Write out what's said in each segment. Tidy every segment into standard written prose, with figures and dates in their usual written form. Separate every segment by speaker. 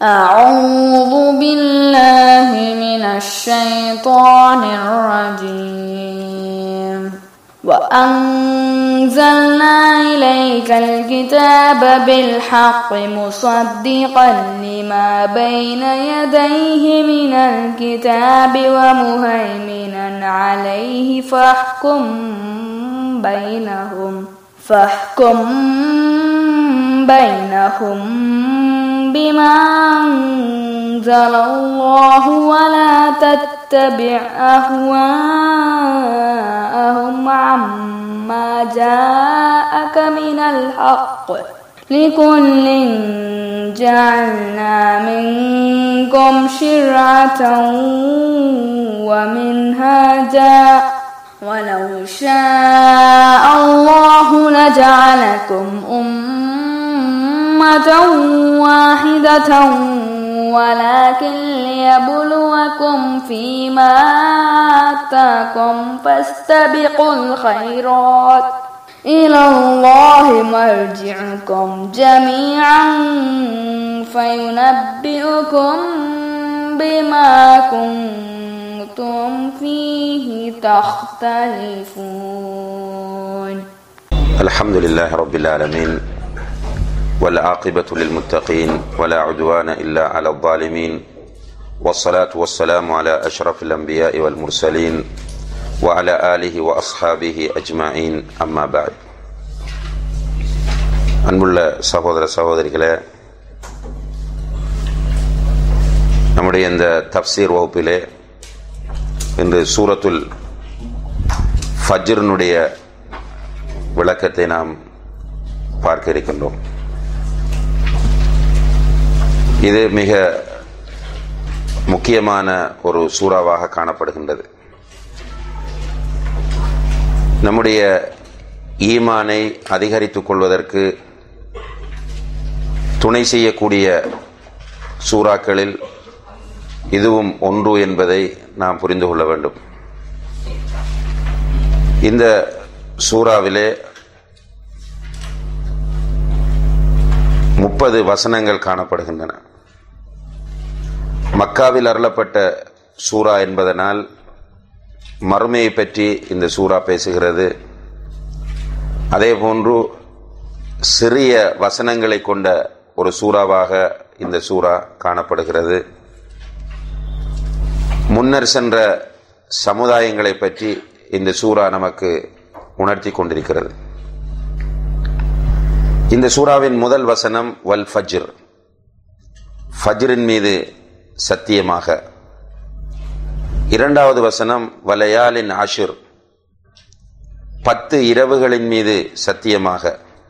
Speaker 1: أعوذ بالله من الشيطان الرجيم وأنزلنا إليك الكتاب بالحق مصدقا لما بين يديه من الكتاب ومهيمنا عليه فاحكم بينهم بما أنزل الله ولا تتبع أهواءهم عما جاءك من الحق لكل جعلنا منكم شرعة ومنهاجا ولو شاء الله لجعلكم أمة واحدة ولكن ليبلوكم فيما آتاكم فاستبقوا الخيرات إلى الله مرجعكم جميعا فينبئكم بما كنتم فيه تختلفون.
Speaker 2: الحمد لله رب العالمين والعاقبة للمتقين ولا عدوان إلا على الظالمين والصلاة والسلام على أشرف الأنبياء والمرسلين وعلى آله وأصحابه أجمعين أما بعد. அன்புள்ள சகோதர சகோதரிகளே, நம்முடைய இந்த தப்சீர் வகுப்பிலே இன்று சூரத்துல் ஃபஜ்ரினுடைய விளக்கத்தை நாம் பார்க்க இருக்கின்றோம். இது மிக முக்கியமான ஒரு சூறாவாக காணப்படுகின்றது. நம்முடைய ஈமானை அதிகரித்துக் கொள்வதற்கு துணை செய்யக்கூடிய சூறாக்களில் இதுவும் ஒன்று என்பதை நாம் புரிந்து கொள்ள வேண்டும். இந்த சூறாவிலே 30 வசனங்கள் காணப்படுகின்றன. மக்காவில் அருளப்பட்ட சூரா என்பதனால் மறுமையை பற்றி இந்த சூரா பேசுகிறது. அதே போன்று சிறிய வசனங்களை கொண்ட ஒரு சூறாவாக இந்த சூரா காணப்படுகிறது. முன்னர் சென்ற சமுதாயங்களை பற்றி இந்த சூரா நமக்கு உணர்த்தி கொண்டிருக்கிறது. இந்த சூறாவின் முதல் வசனம் வல் ஃபஜ்ர், ஃபஜ்ரின் மீது சத்தியமாக. இரண்டாவது வசனம் வலயாலின் ஆஷிர், 10 இரவுகளின் மீது சத்தியமாக.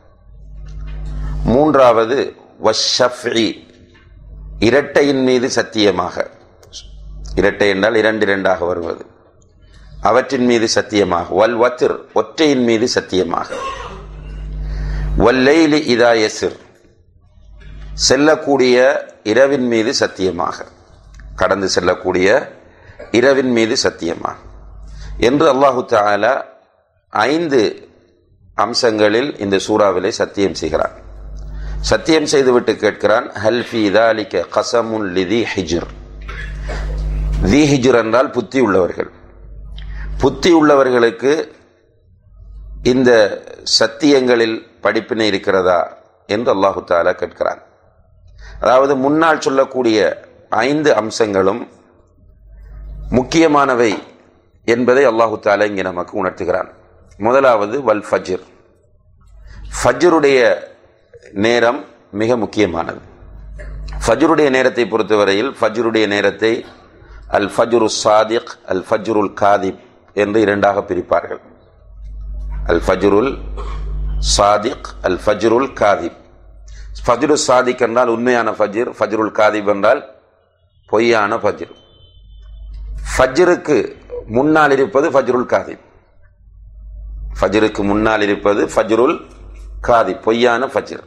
Speaker 2: மூன்றாவது வஷ்ஷஃப்இ, இரட்டையின் மீது சத்தியமாக. இரட்டை என்றால் 2 வருவது, அவற்றின் மீது சத்தியமாக. வல் வத்ர், ஒற்றையின் மீது சத்தியமாக. வல்லைலி இதா யஸ்ர், செல்லக்கூடிய இரவின் மீது சத்தியமாக, கடந்து செல்லக்கூடிய இரவின் மீது சத்தியமாக என்று அல்லாஹு தஆலா 5 அம்சங்களில் இந்த சூறாவிலே சத்தியம் செய்கிறான். சத்தியம் செய்துவிட்டு கேட்கிறான், ஹல் ஃபீ ذلك قسم لذي حجر. ذي حجر என்றால் புத்தி உள்ளவர்கள். புத்தி உள்ளவர்களுக்கு இந்த சத்தியங்களில் படிப்பினை இருக்கிறதா என்று அல்லாஹு தஆலா கேட்கிறான். அதாவது முன்னால் சொல்லக்கூடிய 5 அம்சங்களும் முக்கியமானவை என்பதை அல்லாஹு தஆலா இங்கே நமக்கு உணர்த்துகிறான். முதலாவது வல் ஃபஜ்ர், ஃபஜ்ருடைய நேரம் மிக முக்கியமானது. ஃபஜ்ருடைய நேரத்தை பொறுத்தவரையில் ஃபஜ்ருடைய நேரத்தை அல் ஃபஜ்ரு சாதிக், அல் ஃபஜ்ருல் காதிப் என்று 2ஆக பிரிப்பார்கள். அல் ஃபஜ்ருல் சாதிக், அல் ஃபஜ்ருல் காதிப். ஃபஜ்ரு சாதிக் என்றால் உண்மையான ஃபஜ்ர், ஃபஜ்ருல் காதிப் என்றால் பொய்யான ஃபஜ்ர். ஃபஜ்ருக்கு முன்னால் இருப்பது ஃபஜ்ருல் காதிப், ஃபஜ்ருக்கு முன்னால் இருப்பது ஃபஜ்ருல் காதிப், பொய்யான ஃபஜ்ர்.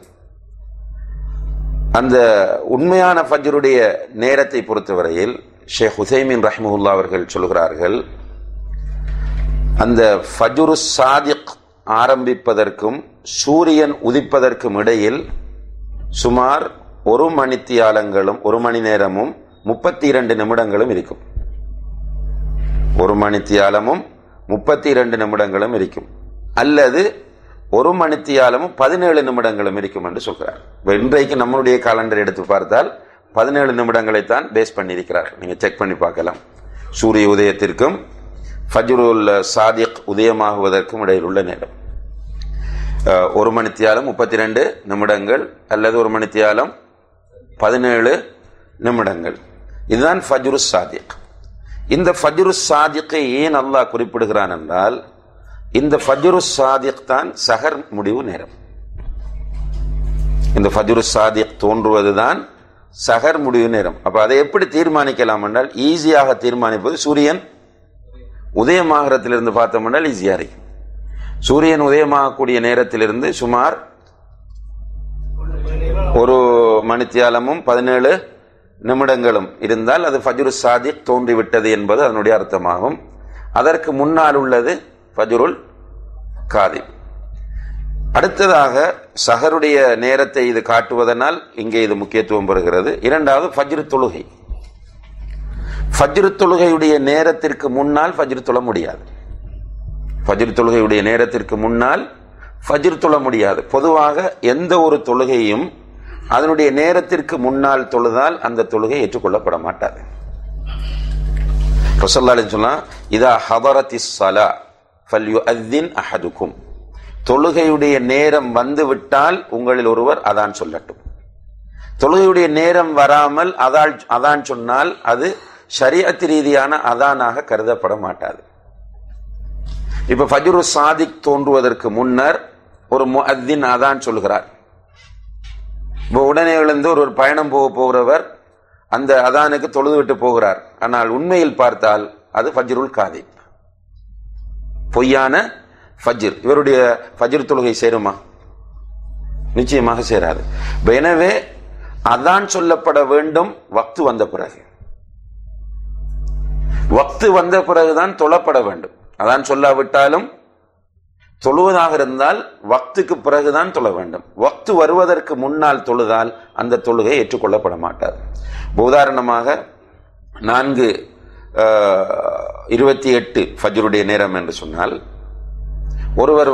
Speaker 2: அந்த உண்மையான ஃபஜ்ருடைய நேரத்தை பொறுத்தவரையில் ஷேக் உசைமின் ரஹ்மஹுல்லா அவர்கள் சொல்கிறார்கள், அந்த ஃபஜ்ரு சாதிக் ஆரம்பிப்பதற்கும் சூரியன் உதிப்பதற்கும் இடையில் சுமார் 1 மணித்தியாலங்களும் 1 மணி நேரமும் 32 நிமிடங்களும் இருக்கும். 1 மணித்தியாலமும் 32 நிமிடங்களும் இருக்கும். அல்லது 1 மணித்தியாலமும் 17 நிமிடங்களும் இருக்கும் என்று சொல்கிறார். இன்றைக்கு நம்மளுடைய காலண்டர் எடுத்து பார்த்தால் 17 நிமிடங்களைத்தான் பேஸ் பண்ணியிருக்கிறார். நீங்க செக் பண்ணி பார்க்கலாம். சூரிய உதயத்திற்கும் ஃபஜ்ருல் சாதிக் உதயமாகுவதற்கும் இடையில் உள்ள நேரம் 1 மணித்தியாலம் 32 நிமிடங்கள் அல்லது 1 மணித்தியாலம் 17 நிமிடங்கள். இதுதான் ஃபஜ்ரு சாதிக். இந்த ஃபஜ்ரு சாதிக்கை ஏன் அல்லாஹ் குறிப்பிடுகிறான் என்றால், இந்த ஃபஜ்ரு சாதிக் தான் சஹர் முடிவு நேரம். இந்த ஃபஜ்ரு சாதிக் தோன்றுவதுதான் சஹர் முடிவு நேரம். அப்ப அதை எப்படி தீர்மானிக்கலாம் என்றால், ஈஸியாக தீர்மானிப்பது சூரியன் உதயமாகத்திலிருந்து பார்த்தோம் என்றால் ஈஸியா இருக்கும். சூரியன் உதயமாகக்கூடிய நேரத்திலிருந்து சுமார் 1 மணித்தியாலமும் 17 நிமிடங்களும் இருந்தால் அது ஃபஜ்ரு சாதிக் தோன்றிவிட்டது என்பது அதனுடைய அர்த்தமாகும். அதற்கு முன்னால் உள்ளது ஃபஜ்ருல் காதிப். அடுத்ததாக சஹருடைய நேரத்தை இது காட்டுவதனால் இங்கே இது முக்கியத்துவம் பெறுகிறது. இரண்டாவது ஃபஜ்ரு தொழுகை. ஃபஜ்ரு தொழுகையுடைய நேரத்திற்கு முன்னால் ஃபஜ்ரு தொழ முடியாது. ஃபஜ்ரு தொழுகையுடைய நேரத்திற்கு முன்னால் ஃபஜ்ர் தொழ முடியாது. பொதுவாக எந்த ஒரு தொழுகையும் அதனுடைய நேரத்திற்கு முன்னால் தொழுதால் அந்த தொழுகை ஏற்றுக்கொள்ளப்பட மாட்டாது. ரசூலுல்லாஹி அலைஹி வஸல்லம் இதா ஹதரத்திஸ் ஸலா ஃபல்யுஅذின் அஹதுக்கும், தொழுகையுடைய நேரம் வந்து விட்டால் உங்களில் ஒருவர் அதான் சொல்லட்டும். தொழுகையுடைய நேரம் வராமல் அதான் சொன்னால் அது ஷரீஅத் ரீதியான அதானாக கருதப்பட மாட்டாது. இப்ப ஃபஜ்ரு சாதிக் தோன்றுவதற்கு முன்னர் ஒரு முஅத்தின் அதான் சொல்கிறார். இப்போ உடனே எழுந்து ஒரு பயணம் போகிறவர் அந்த அதானுக்கு தொழுது விட்டு போகிறார். ஆனால் உண்மையில் பார்த்தால் அது ஃபஜ்ருல் காதிப், பொய்யான ஃபஜ்ர். இவருடைய ஃபஜ்ர் தொழுகை சேருமா? நிச்சயமாக சேராது. எனவே அதான் சொல்லப்பட வேண்டும் வக்து வந்த பிறகு. வக்து வந்த பிறகுதான் தொழப்பட வேண்டும். அதான் சொல்லாவிட்டாலும் தொழுவதாக இருந்தால் வக்துக்கு பிறகுதான் தொழ வேண்டும். வக்து வருவதற்கு முன்னால் தொழுதால் அந்த தொழுகை ஏற்றுக்கொள்ளப்பட மாட்டாது. உதாரணமாக 4:28 ஃபஜ்ருடைய நேரம் என்று சொன்னால், ஒருவர்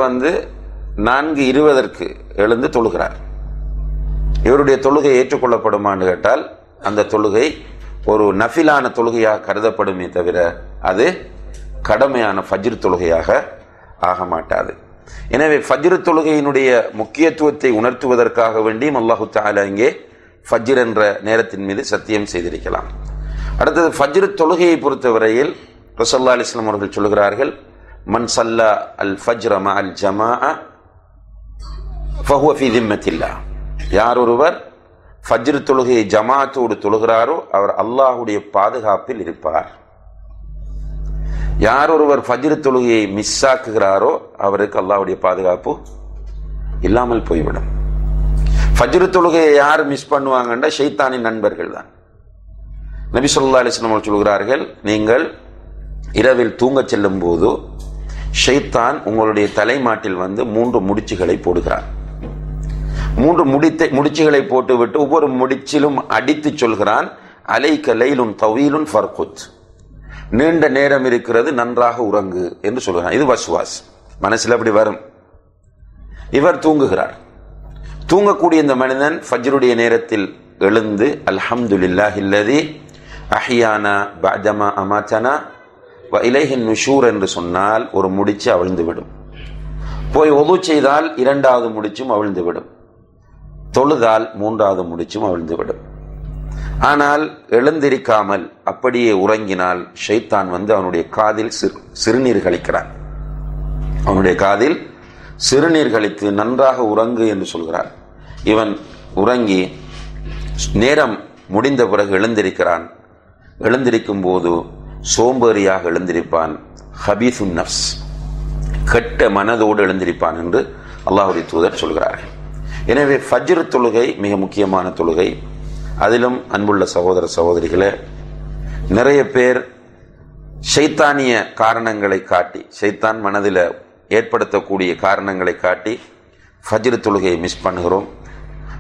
Speaker 2: 4:20 எழுந்து தொழுகிறார். இவருடைய தொழுகை ஏற்றுக்கொள்ளப்படுமான்னு கேட்டால் அந்த தொழுகை ஒரு நஃபிலான தொழுகையாக கருதப்படுமே தவிர அது கடமையான ஃபஜ்ர் தொழுகையாக ஆக மாட்டாது. எனவே ஃபஜ்ர் தொழுகையினுடைய முக்கியத்துவத்தை உணர்த்துவதற்காக வேண்டியும் அல்லாஹு தஆலா இங்கே ஃபஜ்ர் என்ற நேரத்தின் மீது சத்தியம் செய்திருக்கலாம். அடுத்தது ஃபஜ்ர் தொழுகையை பொறுத்தவரையில் ரசூலுல்லாஹி அலைஹி வஸல்லம் அவர்கள் சொல்கிறார்கள், மன் ஸல்லா அல் ஃபஜ்ர மஅல் ஜமாஅ ஃபஹுவ ஃபீ திம்மத்தில்லாஹ். யார் ஒருவர் ஃபஜ்ர் தொழுகையை ஜமாஅத்தோடு தொழுகிறாரோ அவர் அல்லாஹ்வுடைய பாதுகாப்பில் இருப்பார். யார் ஒருவர் ஃபஜ்ர் தொழுகையை மிஸ் ஆக்குகிறாரோ அவருக்கு அல்லாஹ்வுடைய பாதுகாப்பு இல்லாமல் போய்விடும். ஃபஜ்ர் தொழுகையை யார் மிஸ் பண்ணுவாங்கன்னா ஷைத்தானின் நண்பர்கள் தான். நபி ஸல்லல்லாஹு அலைஹி வஸல்லம் சொல்கிறார்கள், நீங்கள் இரவில் தூங்க செல்லும் போது ஷைத்தான் உங்களுடைய தலைமாட்டில் 3 முடிச்சுகளை போடுகிறார். 3 முடிச்சுகளை போட்டுவிட்டு ஒவ்வொரு முடிச்சிலும் அடித்து சொல்கிறான், அலைக்க லைலுன் தவீலுன் ஃபர்குத், நீண்ட நேரம் இருக்கிறது, நன்றாக உறங்கு என்று சொல்கிறான். இது வஸ்வாஸ், மனசில் அப்படி வரும். இவர் தூங்குகிறார். தூங்கக்கூடிய இந்த மனிதன் ஃபஜ்ருடைய நேரத்தில் எழுந்து அல்ஹம்துலில்லாஹில்லதி அஹ்யானா பஅதமா அமாதனா வ இலைஹின் நுஷூர் என்று சொன்னால் ஒரு முடிச்சு அவிழ்ந்துவிடும். போய் ஒது செய்தால் 2வது முடிச்சும் அவிழ்ந்துவிடும். தொழுதால் 3வது முடிச்சும் அவிழ்ந்துவிடும். ஆனால் எழுந்திருக்காமல் அப்படியே உறங்கினால் ஷைத்தான் அவனுடைய காதில் சிறுநீர் கழிக்கிறான். அவனுடைய காதில் சிறுநீர் கழித்து நன்றாக உறங்கு என்று சொல்கிறார். இவன் உறங்கி நேரம் முடிந்த பிறகு எழுந்திருக்கிறான். எழுந்திருக்கும் போது சோம்பேறியாக எழுந்திருப்பான். ஹபீசுன் நஃப்ஸ், கெட்ட மனதோடு எழுந்திருப்பான் என்று அல்லாஹ்வுடைய தூதர் சொல்கிறார்கள். எனவே ஃபஜ்ர் தொழுகை மிக முக்கியமான தொழுகை. அதிலும் அன்புள்ள சகோதர சகோதரிகளே, நிறைய பேர் ஷைத்தானிய காரணங்களை காட்டி, ஷைத்தான் மனதில் ஏற்படுத்தக்கூடிய காரணங்களை காட்டி ஃபஜ்ர் தொழுகையை மிஸ் பண்ணுகிறோம்.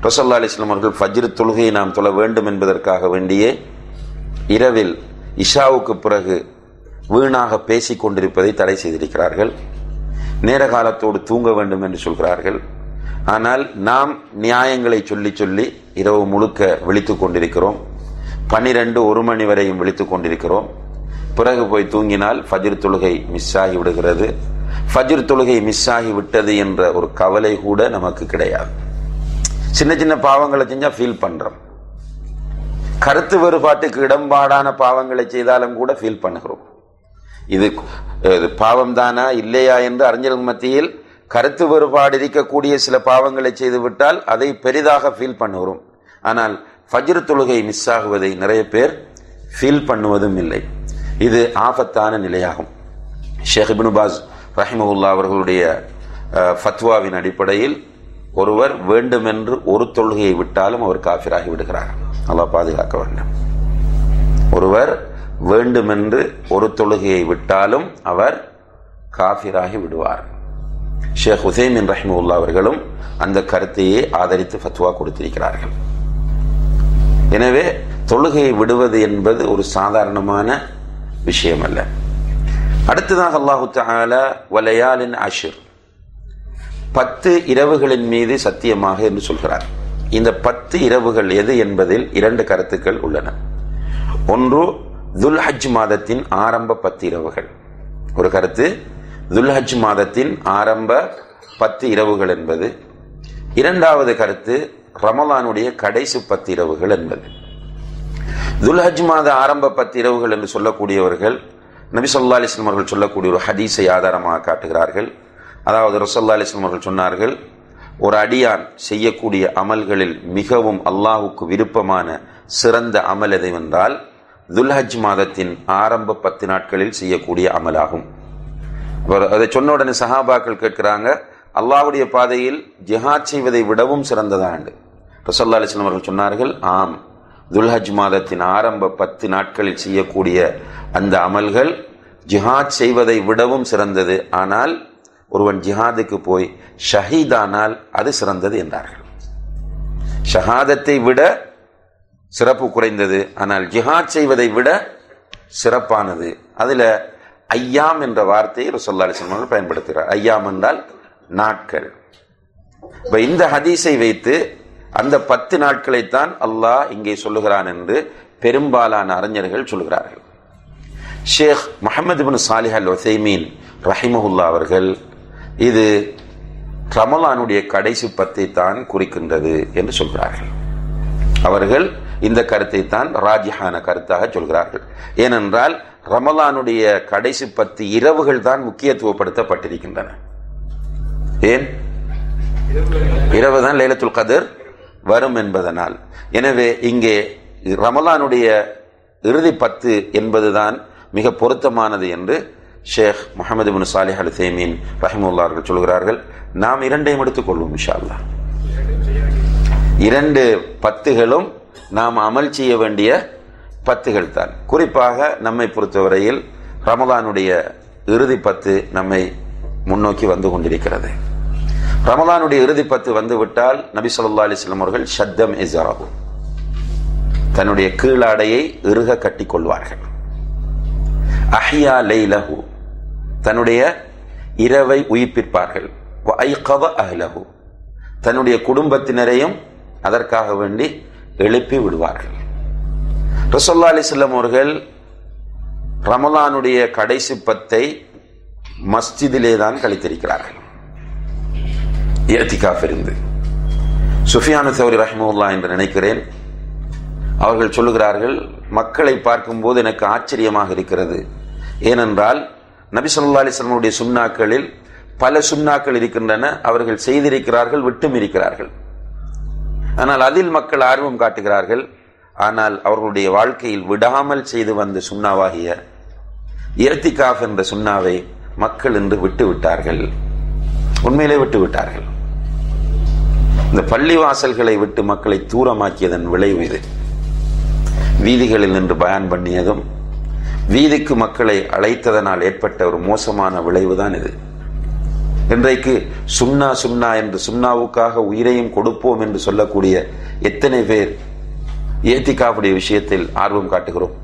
Speaker 2: ரசூலுல்லாஹி அலைஹி வஸல்லம் அவர்கள் ஃபஜ்ர் தொழுகையை நாம் தொழ வேண்டும் என்பதற்காக வேண்டியே இரவில் இஷாவுக்கு பிறகு வீணாக பேசிக் கொண்டிருப்பதை தடை செய்திருக்கிறார்கள். நேர காலத்தோடு தூங்க வேண்டும் என்று சொல்கிறார்கள். ஆனால் நாம் நியாயங்களை சொல்லி சொல்லி இரவு முழுக்க விழித்துக் கொண்டிருக்கிறோம். 12-1 மணி வரையும் விழித்துக் கொண்டிருக்கிறோம். பிறகு போய் தூங்கினால் ஃபஜ்ர் தொழுகை மிஸ் ஆகி விடுகிறது. ஃபஜ்ர் தொழுகை மிஸ் ஆகி விட்டது என்ற ஒரு கவலை கூட நமக்கு கிடையாது. சின்ன சின்ன பாவங்களை செஞ்சா ஃபீல் பண்றோம். கருத்து வேறுபாட்டுக்கு இடம்பாடான பாவங்களை செய்தாலும் கூட ஃபீல் பண்ணுகிறோம். இது பாவம் தானா இல்லையா என்று அறிஞர்கள் மத்தியில் கருத்து வேறுபாடு இருக்கக்கூடிய சில பாவங்களை செய்து விட்டால் அதை பெரிதாக ஃபீல் பண்ணுகிறோம். ஆனால் ஃபஜ்ர் தொழுகை மிஸ் ஆகுவதை நிறைய பேர் ஃபீல் பண்ணுவதும் இல்லை. இது ஆபத்தான நிலையாகும். ஷேக் இப்னு பாஸ் ரஹிமஹுல்லாஹ் அவர்களுடைய ஃபத்வாவின் அடிப்படையில் ஒருவர் வேண்டுமென்று ஒரு தொழுகையை விட்டாலும் அவர் காஃபிராகி விடுகிறார். அல்லாஹ் பாதுகாக்க வேண்டும். ஒருவர் வேண்டுமென்று ஒரு தொழுகையை விட்டாலும் அவர் காஃபிராகி விடுவார். ஷேக் உசைமின் ரஹிமஹுல்லாஹ் அவர்களும் அந்த கருத்தையே ஆதரித்து ஃபத்வா கொடுத்திருக்கிறார்கள். எனவே தொழுகையை விடுவது என்பது ஒரு சாதாரணமான விஷயம் அல்ல. அடுத்ததாக அல்லாஹு தஆலா வலயாலின் அஷ்ர் 10 இரவுகளின் மீது சத்தியமாக என்று சொல்கிறார். இந்த 10 இரவுகள் எது என்பதில் 2 கருத்துக்கள் உள்ளன. ஒன்று துல்ஹஜ் மாதத்தின் ஆரம்ப 10 இரவுகள். ஒரு கருத்து துல்ஹஜ் மாதத்தின் ஆரம்ப 10 இரவுகள் என்பது. இரண்டாவது கருத்து ரமலானுடைய கடைசி 10 இரவுகள் என்பது. துல்ஹஜ் மாத ஆரம்ப 10 இரவுகள் என்று சொல்லக்கூடியவர்கள் நபி ஸல்லல்லாஹு அலைஹி வஸல்லம் அவர்கள் சொல்லக்கூடிய ஒரு ஹதீஸை ஆதாரமாக காட்டுகிறார்கள். அதாவது ரசூலுல்லாஹி அலைஹி வஸல்லம் அவர்கள் சொன்னார்கள், ஒரு அடியான் செய்யக்கூடிய அமல்களில் மிகவும் அல்லாஹ்வுக்கு விருப்பமான சிறந்த அமல் எதுவென்றால் துல்ஹஜ் மாதத்தின் ஆரம்ப 10 நாட்களில் செய்யக்கூடிய அமலாகும். அதை சொன்ன உடனே சஹாபாக்கள் கேட்கிறாங்க, அல்லாஹ்வுடைய பாதையில் ஜிஹாத் செய்வதை விடவும் சிறந்ததான். ரசூலுல்லாஹி அலைஹி வஸல்லம் அவர்கள் சொன்னார்கள், ஆம், துல்ஹஜ் மாதத்தின் ஆரம்ப 10 நாட்களில் செய்யக்கூடிய அந்த அமல்கள் ஜிஹாத் செய்வதை விடவும் சிறந்தது. ஆனால் ஒருவன் ஜிஹாதுக்கு போய் ஷஹீதானால் அது சிறந்தது என்றார்கள். ஷஹாதத்தை விட சிறப்பு குறைந்தது, ஆனால் ஜிஹாத் செய்வதை விட சிறப்பானது. அதுல ஐயாம் என்ற வார்த்தையை ரசூலுல்லாஹி அலைஹி வஸல்லம் அவர்கள் பயன்படுத்துகிறார். ஐயாம் என்றால் நாட்கள். இந்த ஹதீஸை வைத்து அந்த 10 நாட்களைத்தான் அல்லாஹ் இங்கே சொல்லுகிறான் என்று பெரும்பாலான அறிஞர்கள் சொல்கிறார்கள். ஷேக் முஹம்மது இப்னு சாலிஹ் அல் உஸைமீன் ரஹிமஹுல்லாஹ் அவர்கள் இது ரமலானுடைய கடைசி 10 தான் குறிக்கின்றது என்று சொல்கிறார்கள். அவர்கள் இந்த கருத்தை தான் ராஜிஹான கருத்தாக சொல்கிறார்கள். ஏனென்றால் ரமலானுடைய கடைசி 10 இரவுகள் தான் முக்கியத்துவப்படுத்தப்பட்டிருக்கின்றன. ஏன்? இரவு தான் லைலத்துல் கத்ர் வரும் என்பதனால். எனவே இங்கே ரமலானுடைய இறுதி 10 என்பதுதான் மிக பொருத்தமானது என்று ஷேக் முஹம்மது இப்னு சாலிஹ் அல் உஸைமீன் ரஹிமஹுல்லாஹ் அவர்கள் சொல்கிறார்கள். நாம் 2ஐயும் எடுத்துக்கொள்வோம் இன்ஷா அல்லாஹ். 2 10களும் நாம் அமல் செய்ய வேண்டிய 10கள் தான். குறிப்பாக நம்மை பொறுத்தவரையில் ரமலானுடைய இறுதி 10 நம்மை முன்னோக்கி வந்து கொண்டிருக்கிறது. ரமலானுடைய இறுதி 10 வந்துவிட்டால் நபி ஸல்லல்லாஹு அலைஹி வஸல்லம் அவர்கள் ஷத்தம் இஸாரஹு தன்னுடைய கீழாடையை இறுக கட்டிக் கொள்வார்கள். அஹ்யா லைலஹு தன்னுடைய இரவை உயிர்ப்பிப்பார்கள். வ ஐகத அஹ்லஹு தன்னுடைய குடும்பத்தினரையும் அதற்காக வேண்டி எழுப்பி விடுவார்கள். ரசூலுல்லாஹி அலைஹி வஸல்லம் அவர்கள் ரமலானுடைய கடைசி 10ஐ மஸ்ஜிதிலே தான் கழித்திருக்கிறார்கள். இஅ்திகாஃப் இருந்து சுஃபியான் ஸௌரி ரஹிமஹுல்லாஹ் என்று நினைக்கிறேன், அவர்கள் சொல்லுகிறார்கள், மக்களை பார்க்கும்போது எனக்கு ஆச்சரியமாக இருக்கிறது. ஏனென்றால் நபி ஸல்லல்லாஹு அலைஹி வஸல்லம் உடைய சுன்னாக்களில் பல சுன்னாக்கள் இருக்கின்றன, அவர்கள் செய்திருக்கிறார்கள், விட்டும் இருக்கிறார்கள். ஆனால் அதில் மக்கள் ஆர்வம் காட்டுகிறார்கள். ஆனால் அவர்களுடைய வாழ்க்கையில் விடாமல் செய்து வந்த சுன்னாவாகிய இஅ்திகாஃப் என்ற சுன்னாவை மக்கள் இன்று விட்டு விட்டார்கள். உண்மையிலே விட்டு விட்டார்கள். இந்த பள்ளி வாசல்களை விட்டு மக்களை தூரமாக்கியதன் விளைவு இது. வீதிகளில் நின்று பயான் பண்ணியதும் வீதிக்கு மக்களை அழைத்ததனால் ஏற்பட்ட ஒரு மோசமான விளைவுதான் இது. இன்றைக்கு சுன்னா சுன்னா என்று சுன்னாவுக்காக உயிரையும் கொடுப்போம் என்று சொல்லக்கூடிய எத்தனை பேர் இஅ்திகாஃபுடைய விஷயத்தில் ஆர்வம் காட்டுகிறோம்?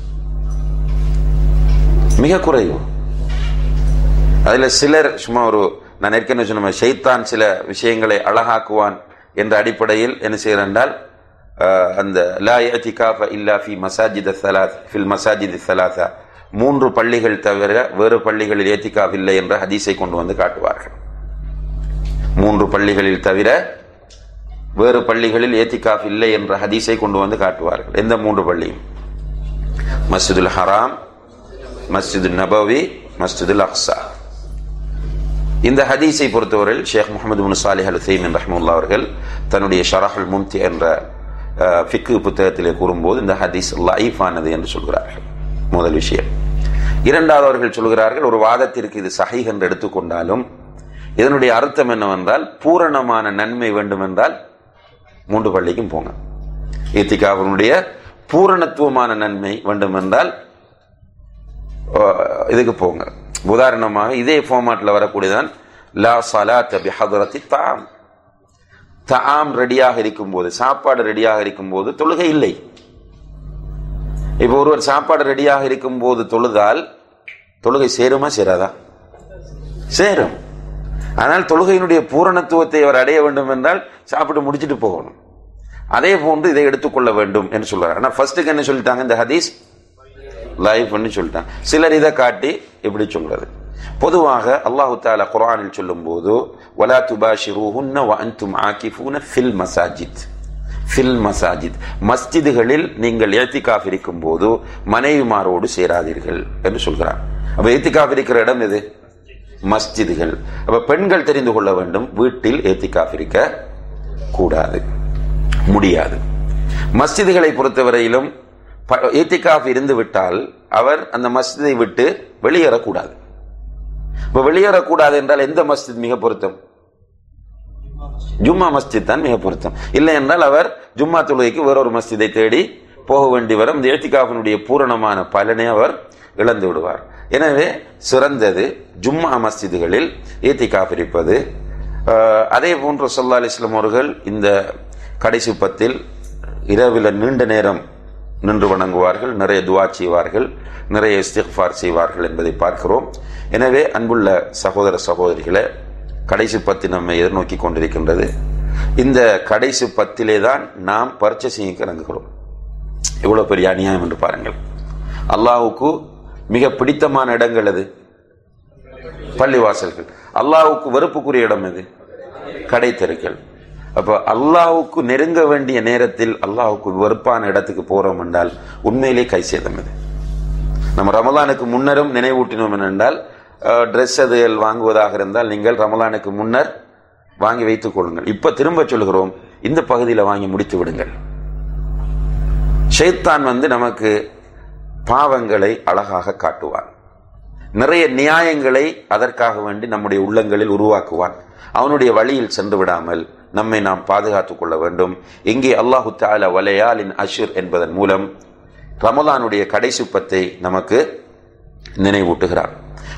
Speaker 2: மிக குறைவு. அதுல சிலர் சும்மா நான் ஏற்கனவே சொன்ன ஷைத்தான் சில விஷயங்களை அழகாக்குவான் என்ற அடிப்படையில் என்ன செய்கிறார் என்றால், அந்த லா இஅ்திகாஃப இல்லா ஃபி மசாஜித் ஸலாத் ஃபில் மசாஜித் ஸலாஸா, 3 பள்ளிகள் தவிர வேறு பள்ளிகளில் இஅ்திகாஃப் இல்லை என்ற ஹதீஸை கொண்டு வந்து காட்டுவார்கள். 3 பள்ளிகளில் தவிர வேறு பள்ளிகளில் இஅ்திகாஃப் இல்லை என்ற ஹதீஸை கொண்டு வந்து காட்டுவார்கள். எந்த 3 பள்ளியும்? மஸ்ஜிதுல் ஹராம், மஸ்ஜிதுல் நபவி, மஸ்ஜிதுல் அக்ஸா. இந்த ஹதீஸை பொறுத்தவரையில் ஷேக் முஹம்மது பின் சாலிஹ் அல் உஸைமீன் ரஹ்மத்துல்லாஹி அவர்கள் தன்னுடைய ஷரஹுல் மும்தி என்ற ஃபிக்ஹ் புத்தகத்திலே கூறும்போது இந்த ஹதீஸ் லைஃபானது என்று சொல்கிறார்கள். முதல் விஷயம். இரண்டாவது அவர்கள் சொல்கிறார்கள், ஒரு வாதத்திற்கு இது சஹீஹ் என்று எடுத்துக்கொண்டாலும் இதனுடைய அர்த்தம் என்னவென்றால், பூரணமான நன்மை வேண்டும் என்றால் 3 பள்ளிக்கும் போங்க. இஅ்திகாஃபினுடைய பூரணத்துவமான நன்மை வேண்டும் என்றால் இதுக்கு போங்க. உதாரணமாக இதே ஃபார்மாட்ல வரக்கூடியதான் லா ஸலாத பிஹத்ரத்தி தஆம். தஆம் ரெடியாக இருக்கும்போது, சாப்பாடு ரெடியாக இருக்கும்போது தொழுகை இல்லை. இப்போ ஒருவர் சாப்பாடு ரெடியாக இருக்கும் போது தொழுதால் தொழுகை சேருமா சேராதா? சேரும். ஆனால் தொழுகையினுடைய பூரணத்துவத்தை அவர் அடைய வேண்டும் என்றால் சாப்பிட்டு முடிச்சுட்டு போகணும். அதே போன்று இதை எடுத்துக்கொள்ள வேண்டும் என்று சொல்றாரு. ஆனா ஃபர்ஸ்ட்டுக்கு என்ன சொல்லிட்டாங்க? இந்த ஹதீஸ் லைஃப் பண்ணி சொல்லிட்டாங்க. சிலர் இதை காட்டி எப்படி சொல்றது? பொதுவாக அல்லாஹு தஆலா குர்ஆனில் சொல்லும் போது வலா துபாஷிரூஹுன்ன வ அன்தும் ஆகிஃபூன ஃபில் மசாஜித், ஃபில் மசாஜித், மஸ்ஜிதுகளில் நீங்கள் இஅ்திகாஃப் இருக்கும் போது மனைவிமாரோடு சேராதீர்கள் என்று சொல்கிறார். அப்ப இஅ்திகாஃப் இருக்கிற இடம் எது? மஸ்ஜிதுகள். அப்ப பெண்கள் தெரிந்து கொள்ள வேண்டும், வீட்டில் இஅ்திகாஃப் இருக்க கூடாது, முடியாது. மஸ்ஜிதுகளை பொறுத்தவரையிலும் இஅ்திகாஃப் இருந்து விட்டால் அவர் அந்த மஸ்ஜிதை விட்டு வெளியேறக்கூடாது. இப்ப வெளியேறக்கூடாது என்றால் எந்த மஸ்ஜித் மிக பொருத்தம்? ஜும்மா மஸ்ஜித் தான் மிக பொருத்தம். இல்லை என்றால் அவர் ஜும்மா தொழுகைக்கு வேறொரு மஸ்ஜிதை தேடி போக வேண்டி வரும். இந்த இஅ்திகாஃபினுடைய பூரணமான பலனை அவர் இழந்து விடுவார். எனவே சிறந்தது ஜும்மா மஸ்ஜிதுகளில் இஅ்திகாஃப் இருப்பது. அதே போன்று ஸல்லல்லாஹு அலைஹி வஸல்லம் அவர்கள் இந்த கடைசி 10 இரவில் நீண்ட நேரம் நின்று வணங்குவார்கள், நிறைய துஆ செய்வார்கள், நிறைய இஸ்திக்ஃபார் செய்வார்கள் என்பதை பார்க்கிறோம். எனவே அன்புள்ள சகோதர சகோதரிகளை, கடைசி 10 நம்மை எதிர்நோக்கி கொண்டிருக்கின்றது. இந்த கடைசி 10 தான் நாம் பர்ச்சேசிங்க்கு இறங்குகிறோம். எவ்வளவு பெரிய அநியாயம் என்று பாருங்கள். அல்லாஹ்வுக்கு மிக பிடித்தமான இடங்கள் எது? பள்ளிவாசல்கள். அல்லாஹ்வுக்கு வெறுப்புக்குரிய இடம் எது? கடை தெருக்கள். அப்ப அல்லாஹ்வுக்கு நெருங்க வேண்டிய நேரத்தில் அல்லாஹ்வுக்கு வெறுப்பான இடத்துக்கு போறோம் என்றால் உண்மையிலே கை சேதம் இது. நம்ம ரமலானுக்கு முன்னரும் நினைவூட்டினோம் என்றால், ட்ரெஸ் அதுகள் வாங்குவதாக இருந்தால் நீங்கள் ரமலானுக்கு முன்னர் வாங்கி வைத்துக் கொள்ளுங்கள். இப்ப திரும்ப சொல்கிறோம், இந்த பகுதியில் வாங்கி முடித்து விடுங்கள். ஷைத்தான் நமக்கு பாவங்களை அழகாக காட்டுவான், நிறைய நியாயங்களை அதற்காக வேண்டி நம்முடைய உள்ளங்களில் உருவாக்குவான். அவனுடைய வழியில் சென்று விடாமல் நம்மை நாம் பாதுகாத்துக் கொள்ள வேண்டும். இங்கே அல்லாஹு தஆலா வலையாலின் அஷ்ர் என்பதன் மூலம் ரமலானுடைய கடைசி 10 நமக்கு நினைவூட்டுகிறார்.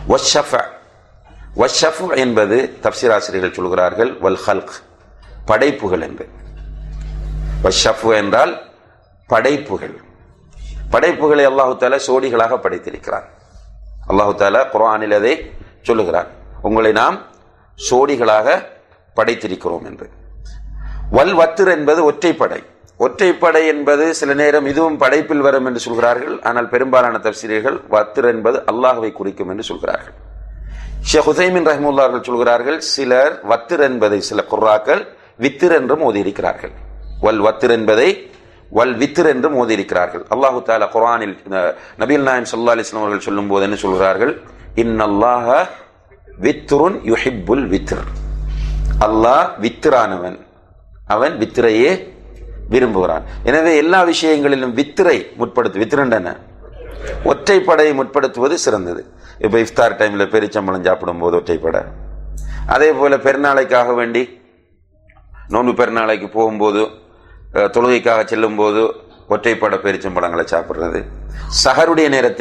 Speaker 2: வஷ்ஷஃப் என்பது தஃப்சீர் ஆசிரியர்கள் சொல்கிறார்கள் வல் ஹல்க், படைப்புகள் என்பது. வஷ்ஷஃப் என்றால் படைப்புகள். படைப்புகளை அல்லாஹு தஆலா சோடிகளாக படைத்திருக்கிறார். அல்லாஹு தஆலா குர்ஆனில் அதை சொல்லுகிறார், உங்களை நாம் சோடிகளாக படைத்திருக்கிறோம் என்று. வல் வத்ர் என்பது ஒற்றைப்படை. ஒற்றைப்படை என்பது சில நேரம் இதுவும் படைப்பில் வரும் என்று சொல்கிறார்கள். ஆனால் பெரும்பாலான தஃப்சீர்கள் வத்ர் என்பது அல்லாஹ்வை குறிக்கும் என்று சொல்கிறார்கள். ஷேக் உஸைமீன் ரஹ்மத்துல்லாஹி அவர்கள் சொல்கிறார்கள், சிலர் வத்ர் என்பதை சில குர்ஆக்கள் வித்ர் என்றும் ஓதியிருக்கிறார்கள். வல் வத்ர் என்பதை வல் வித்ர் என்றும் ஓதியிருக்கிறார்கள். அல்லாஹு தஆலா குர்ஆனில் நபிகள் நாயகம் ஸல்லல்லாஹு அலைஹி வஸல்லம் அவர்கள் சொல்லும் போது என்ன சொல்கிறார்கள்? இன்னல்லாஹ வித்ருன் யுஹிப்புல் வித்ர். அல்லாஹ் வித்ரானவன், அவன் வித்ரையே விரும்புகிறான். எனவே எல்லா விஷயங்களிலும் வித்ரை முற்படுத்து. வித்ரண்டன ஒற்றைப்படையை முற்படுத்துவது சிறந்தது. இப்ப இஃப்தார் டைம்ல பெரிச்சம்பளம் சாப்பிடும் போது ஒற்றைப்படை, அதே போல பெருநாளைக்காக வேண்டி நோன்பு பெருநாளைக்கு போகும்போது, தொழுகைக்காக செல்லும் போது ஒற்றைப்படை பெரிச்சம்பழங்களை சாப்பிடுறது, சஹருடைய நேரத்தில்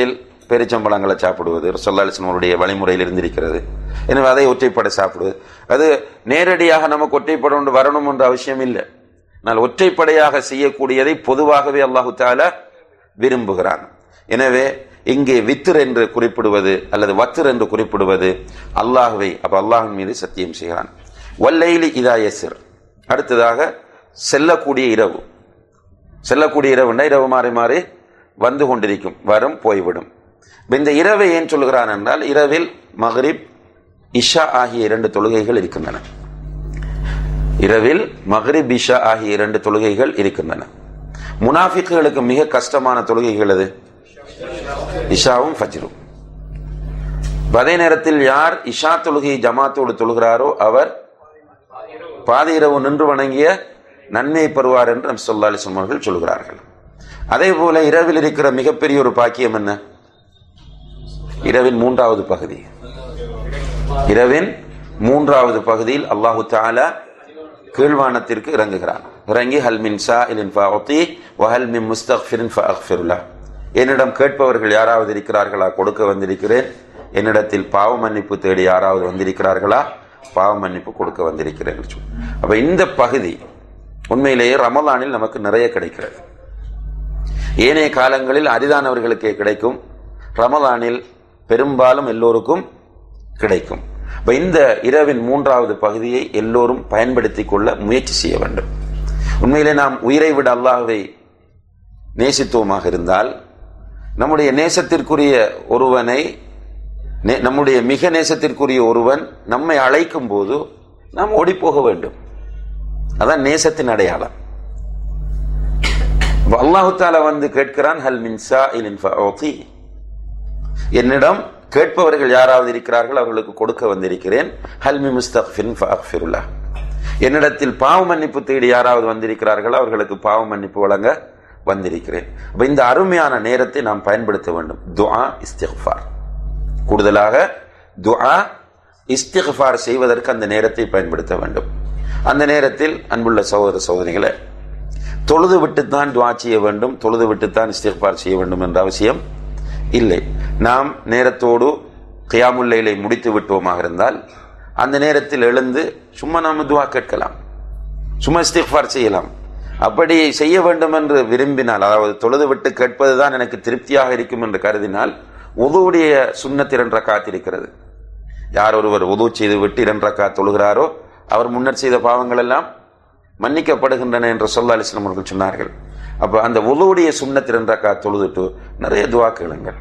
Speaker 2: பேரிச்சம்பழங்களை சாப்பிடுவது ரசூலுல்லாஹி அலைஹி வஸல்லம் அவருடைய வழிமுறையில் இருந்திருக்கிறது. எனவே அதை ஒற்றைப்படை சாப்பிடுவது, அது நேரடியாக நமக்கு ஒற்றைப்பட வரணும் என்ற அவசியம் இல்லை. ஆனால் ஒற்றைப்படையாக செய்யக்கூடியதை பொதுவாகவே அல்லாஹு தஆலா விரும்புகிறான். எனவே இங்கே வித்ர் என்று குறிப்பிடுவது அல்லது வத்ர் என்று குறிப்பிடுவது அல்லாஹ்வை, அப்ப அல்லாஹ்வின் மீது சத்தியம் செய்கிறான். வல்லைலி இதா யஸ்ர், அடுத்ததாக செல்லக்கூடிய இரவு. செல்லக்கூடிய இரவுன்னா இரவு மாறி மாறி வந்து கொண்டிருக்கும், வரும் போய்விடும். இந்த இரவை ஏன் சொல்கிறான் என்றால், இரவில் மக்ரிப் இஷா ஆகிய 2 தொழுகைகள் இருக்கின்றன. இரவில் மக்ரிப் இஷா ஆகிய 2 தொழுகைகள் இருக்கின்றன. முனாஃபிக்குகளுக்கு மிக கஷ்டமான தொழுகைகள் அது இஷாவும் ஃபஜ்ரும். அதே நேரத்தில் யார் இஷா தொழுகையை ஜமாத்தோடு தொழுகிறாரோ அவர் பாதி இரவு நின்று வணங்கிய நன்மையை பெறுவார் என்று நபி ஸல்லல்லாஹு அலைஹி வஸல்லம் அவர்கள் சொல்கிறார்கள். அதே போல இரவில் இருக்கிற மிகப்பெரிய ஒரு பாக்கியம் என்ன? இரவின் 3வது பகுதி. இரவின் 3வது பகுதியில் அல்லாஹு தஆலா கீழ்வானத்திற்கு இறங்குகிறான். இறங்கி ஹல் மின் சாயிலின் ஃபஅதி வ ஹல் மின் முஸ்தக்ஃபிரின் ஃபஅக்ஃபிர் லஹ், என்னிடம் கேட்பவர்கள் யாராவது இருக்கிறார்களா, கொடுக்க வந்திருக்கிறேன். என்னிடத்தில் பாவ மன்னிப்பு தேடி யாராவது வந்திருக்கிறார்களா, பாவ மன்னிப்பு கொடுக்க வந்திருக்கிறேன். அப்ப இந்த பகுதி உண்மையிலேயே ரமலானில் நமக்கு நிறைய கிடைக்கிறது. ஏனைய காலங்களில் அரிதானவர்களுக்கே கிடைக்கும், ரமலானில் பெரும்பாலும் எல்லோருக்கும் கிடைக்கும். இந்த இரவின் 3வது பகுதியை எல்லோரும் பயன்படுத்திக் கொள்ள முயற்சி செய்ய வேண்டும். உண்மையிலே நாம் உயிரை விட அல்லாஹ்வை நேசித்துவமாக இருந்தால், நம்முடைய நேசத்திற்குரிய ஒருவனை, நம்முடைய மிக நேசத்திற்குரிய ஒருவன் நம்மை அழைக்கும் போது நாம் ஓடி போக வேண்டும். அதான் நேசத்தின் அடையாளம். அல்லாஹு தஆலா வந்து கேட்கிறான், ஹல் மின் சாயிலின் ஃபஅதி, என்னிடம் கேட்பவர்கள் யாராவது இருக்கிறார்கள் அவர்களுக்கு கொடுக்க வந்திருக்கிறேன். ஹல் மின் முஸ்தக்ஃபிரின் ஃபஅக்ஃபிர் லஹ், என்னிடத்தில் பாவ மன்னிப்பு தேடி யாராவது வந்திருக்கிறார்கள் அவர்களுக்கு பாவ மன்னிப்பு வழங்க வந்திருக்கிறேன். இந்த அருமையான நேரத்தை நாம் பயன்படுத்த வேண்டும். துஆ இஸ்திக்ஃபார், கூடுதலாக துஆ இஸ்திக்ஃபார் செய்வதற்கு அந்த நேரத்தை பயன்படுத்த வேண்டும். அந்த நேரத்தில் அன்புள்ள சகோதர சகோதரிகளை, தொழுது விட்டுத்தான் துஆ செய்ய வேண்டும், தொழுது விட்டுத்தான் இஸ்திக்ஃபார் செய்ய வேண்டும் என்ற அவசியம் இல்லை. நாம் நேரத்தோடு கியாமுல் லைலை முடித்து விட்டோமாக இருந்தால் அந்த நேரத்தில் எழுந்து சும்மா நாம துஆ கேட்கலாம், சும்மா இஸ்திக்ஃபார் செய்யலாம். அப்படி செய்ய வேண்டும் என்று விரும்பினால், அதாவது தொழுது விட்டு கேட்பதுதான் எனக்கு திருப்தியாக இருக்கும் என்று கருதினால், உதுவுடைய சுன்னத் 2 ரக்காத் இருக்கிறது. யார் ஒருவர் உது செய்து விட்டு 2 ரக்காத் தொழுகிறாரோ அவர் முன்னர் செய்த பாவங்கள் எல்லாம் மன்னிக்கப்படுகின்றன என்று ஸல்லல்லாஹு அலைஹி வஸல்லம் அவர்கள் சொன்னார்கள். அப்ப அந்த உதுவுடைய சுன்னத் 2 ரக்காத் தொழுதுட்டு நிறைய துஆ கேளுங்கள்.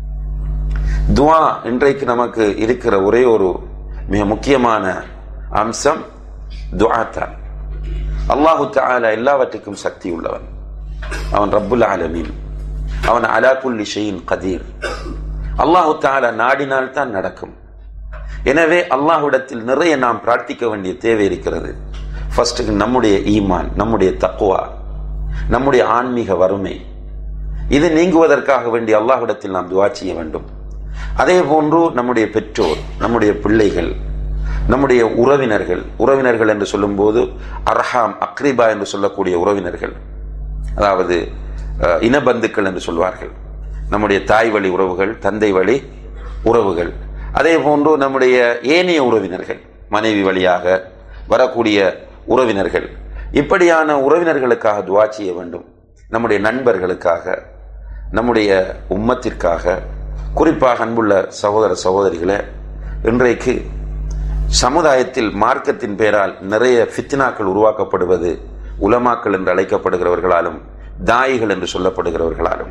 Speaker 2: துஆ இன்றைக்கு நமக்கு இருக்கிற ஒரே ஒரு மிக முக்கியமான அம்சம் துஆ தான். அல்லாஹு தஆலா எல்லாவற்றுக்கும் சக்தி உள்ளவன். அவன் ரப்புல் ஆலமீன், அவன் அலா குல்லி ஷைஇன் கதீர். அல்லாஹு தஆலா நாடினால் தான் நடக்கும். எனவே அல்லாஹ்விடத்தில் நிறைய நாம் பிரார்த்திக்க வேண்டிய தேவை இருக்கிறது. ஃபர்ஸ்ட் நம்முடைய ஈமான், நம்முடைய தக்வா, நம்முடைய ஆன்மீக வறுமை, இது நீங்குவதற்காக வேண்டி அல்லாஹ்விடத்தில் நாம் துஆ செய்ய வேண்டும். அதே போன்று நம்முடைய பெற்றோர், நம்முடைய பிள்ளைகள், நம்முடைய உறவினர்கள், உறவினர்கள் என்று சொல்லும் போது அர்ஹாம் அக்ரிபா என்று சொல்லக்கூடிய உறவினர்கள், அதாவது இனபந்துக்கள் என்று சொல்வார்கள். நம்முடைய தாய் வழி உறவுகள், தந்தை வழி உறவுகள், அதே போன்று நம்முடைய ஏனைய உறவினர்கள், மனைவி வழியாக வரக்கூடிய உறவினர்கள், இப்படியான உறவினர்களுக்காக துஆ செய்ய வேண்டும். நம்முடைய நண்பர்களுக்காக, நம்முடைய உம்மத்திற்காக. குறிப்பாக அன்புள்ள சகோதர சகோதரிகளே, இன்றைக்கு சமுதாயத்தில் மார்க்கத்தின் பெயரால் நிறைய ஃபித்னாக்கள் உருவாக்கப்படுவது உலமாக்கள் என்று அழைக்கப்படுகிறவர்களாலும் தாயிகள் என்று சொல்லப்படுகிறவர்களாலும்.